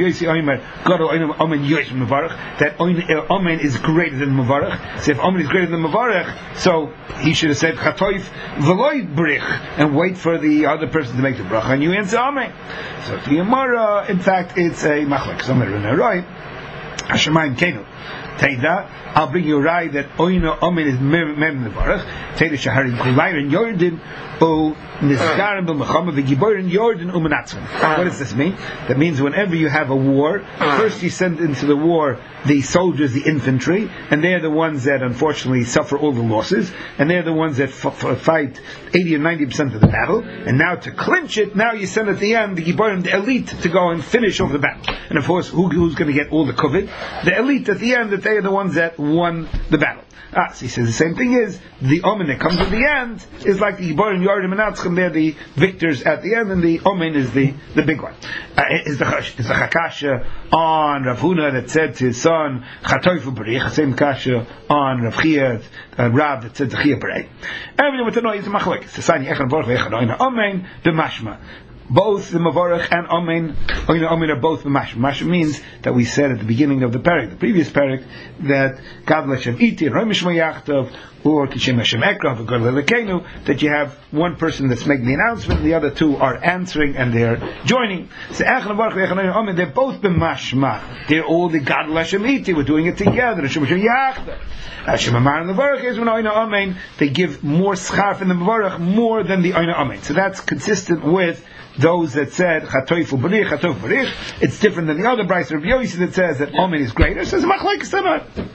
Amen is greater than Mavarach. So if Amen is greater than Mavarach, so he should have said Chatoif v'loy brich and wait for the other person to make the bracha, and you answer Amen. So the Gemara, in fact, it's a machlek. Somewhere in a right, Hashemayim Kenu. Teida, I'll bring you a ride that Oino Omen is Mem Nevarach. Teida Shaharim Kulayr in Jordan, O Nizgarim B'Mechama V'Giboir in Jordan Umenatzim. What does this mean? That means whenever you have a war, first you send into the war the soldiers, the infantry, and they're the ones that unfortunately suffer all the losses, and they're the ones that f- f- fight eighty or ninety percent of the battle, and now to clinch it, now you send at the end the Giborim, the elite, to go and finish off the battle. And of course, who, who's going to get all the covet? The elite at the end, that they are the ones that won the battle. Ah, so he says the same thing is, the Omen that comes at the end is like the Giborim, Yordim, and Atzchim, they're the victors at the end, and the Omen is the, the big one. Uh, is the is the Chakasha on Rav Huna that said to his son, Chatoifu Berich, same Kasha on Rav Chia, uh, Rav that said to Chia Berich. Everyone with the noise is a machlek. It's the sign, Echan Baruch, Echan Oina, Omen, the Mashma. Both the Mavarach and Amen, Oina Amen are both Mashma. Mashma means that we said at the beginning of the parak, the previous parak, that Gad Lashem Iti, Romish Mayachtov, or Kishem Hashem Ekrav, God Lelekenu, that you have one person that's making the announcement, the other two are answering and they're joining. So Echan Baruch Echan Oina Amen, they're both b'Mashma. They're all the Gad Lashem Iti. We're doing it together. Hashem Hashem Yachtov. Hashem Amar and the Mavarach is when Oina Amen. They give more schar in the Mavarach more than the Oina Amen. So that's consistent with those that said Chatoifu Berich, Chatoifu Berich. It's different than the other Bryce Rabbi Yossi that says that Omen is greater. It says Machlek Samar.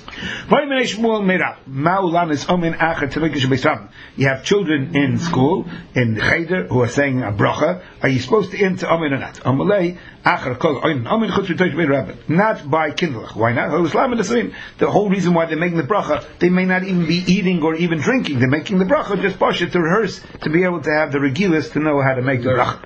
You have children in school, in the cheder, who are saying a bracha. Are you supposed to enter Amen or not? Not by kindlech. Why not? The whole reason why they're making the bracha, they may not even be eating or even drinking. They're making the bracha just pasha to rehearse, to be able to have the regilas to know how to make the bracha.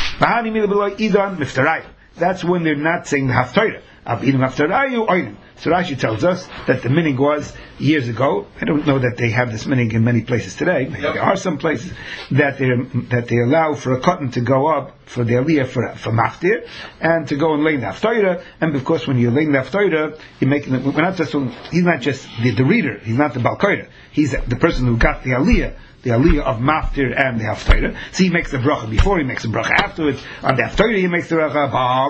That's when they're not saying the haftarah. So Rashi tells us that the minig was years ago. I don't know that they have this minig in many places today. Maybe there are some places that they that they allow for a cotton to go up for the aliyah for for maftir and to go and lay the haftarah. And of course, when you're laying the haftarah, you're making. We're not just he's not just the, the reader. He's not the balkoira. He's the person who got the aliyah. The aliyah of maftir and the haftarah. So he makes the bracha before, he makes the bracha afterwards. On the haftarah he makes the bracha,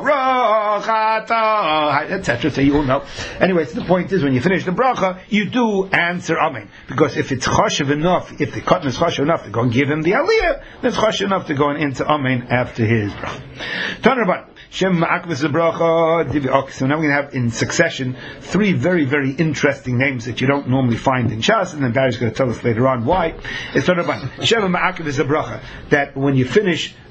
et cetera. So you all know. Anyway, so the point is, when you finish the bracha, you do answer amen. Because if it's chashav enough, if the cotton is chashav enough to go and give him the aliyah, then it's chashav enough to go and answer amen after his bracha. Tanraban. Shem Ma'akvis Bracha Divi. So now we're going to have in succession three very, very interesting names that you don't normally find in Shas, and then Barry's going to tell us later on why. It's Shem Ma'akvis Bracha, that when you finish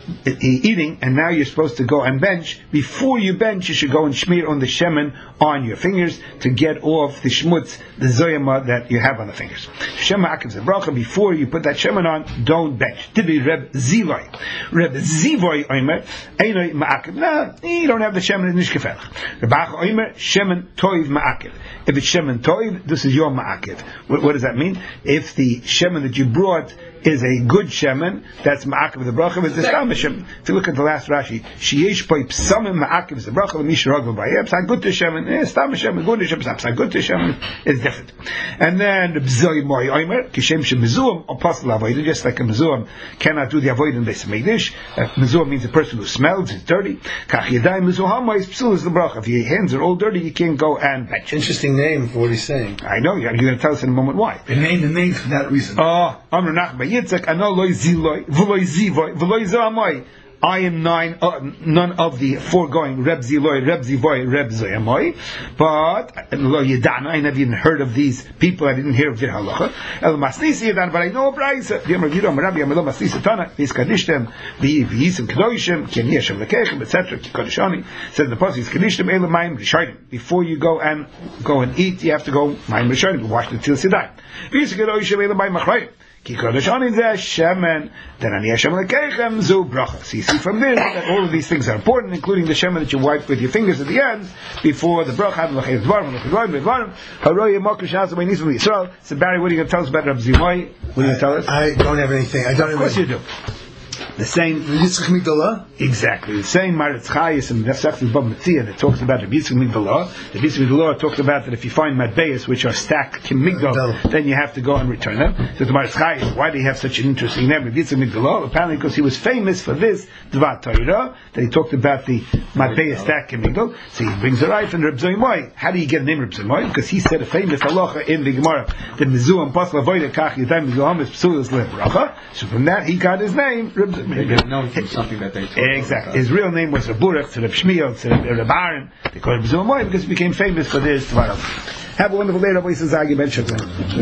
eating, and now you're supposed to go and bench. Before you bench, you should go and smear on the shemen on your fingers to get off the shmutz, the zoyama that you have on the fingers. Shema akiv's bracha. Before you put that shemen on, don't bench. Did Reb Zivoy? Reb Zivoy oimer einoi ma'akiv. No, you don't have the shemen in nishkefel. Reb Acha oimer shemen toiv ma'akiv. If it's shemen toiv, this is your ma'akiv. What, what does that mean? If the shemen that you brought is a good shemen, that's ma'akiv the bracha. It's the stam shemen. If you look at the last Rashi, sheyesh poi psamim ma'akiv the bracha l'mishragol b'ayeb. Psa good to shemen, eh, stam shemen, good to shemen, psa good to shemen is different. And then b'zoy moi oimer kishem shemizuam apostle avoid, just like a mizuam cannot do the avoid in this megdish. Mizuam means a person who smells, is dirty. Kach yadai mizuhama is psul is the bracha. If your hands are all dirty, you can't go and bench. Interesting name for what he's saying. I know. You're going to tell us in a moment why. They named the name for that reason. Oh, Amr Nachman Yitzchak, ano loy ziloi, v'loy zivoy, v'loy zamoy. I am nine, uh, none of the foregoing Reb Ziloi, Reb Zivoy, Reb Zoyamoy, but Lo Yedana, I never even heard of these people. I didn't hear of their halacha. El Masnisi Yedan, but I know a brayse. V'yam Rav Rabbi Amelo Masnisi Tana, V'yiskadishtem, V'yisim Kedoshim, Ken Yeshem Lekechem, et cetera. Kodeshani says the pasuk Kadishtem Ele Mayim Rishonim. Before you go and go and eat, you have to go Mayim Rishonim. Wash the Til Sidai. V'yisim Kedoshim Ele Mayim Machrayim. Ki Kodeshani Zeh Shemen. Then Ani Yeshem Lekechem Zu Bracha. So you see from this that all of these things are important, including the shemen that you wipe with your fingers at the end before the bracha. So Barry, what are you going to tell us about Reb Zivoy? What are you going to tell us? I don't have anything. I don't Of course you do. The same, Yitzchak Migdalah? exactly, the same Maritz Chayis and Nefsach Bab Metzia that talks about the Yitzchak Migdalah. The Yitzchak Migdalah talks about that if you find matbeis which are stacked in Migdal, then you have to go and return them. So the Maritz Chayis, why do you have such an interesting name of Yitzchak Migdalah? Apparently because he was famous for this Dvar Torah, that he talked about the matbeis stacked in Migdal. So he brings a right from Reb Zoymoy. How do you get a name Reb Zoymoy? Because he said a famous halacha in the Gemara, the Mizuam Pasla Voida Kach Yadayim Mizuam is Psulas Lebracha. So from that he got his name, Reb They didn't know from something that they told. Exactly. His real name was Reburach, to Reb Shmuel, to Reb Aaron. They called him Zomoy because he became famous for this. Have a wonderful day, Rabbi Yisrael Ben Shukran.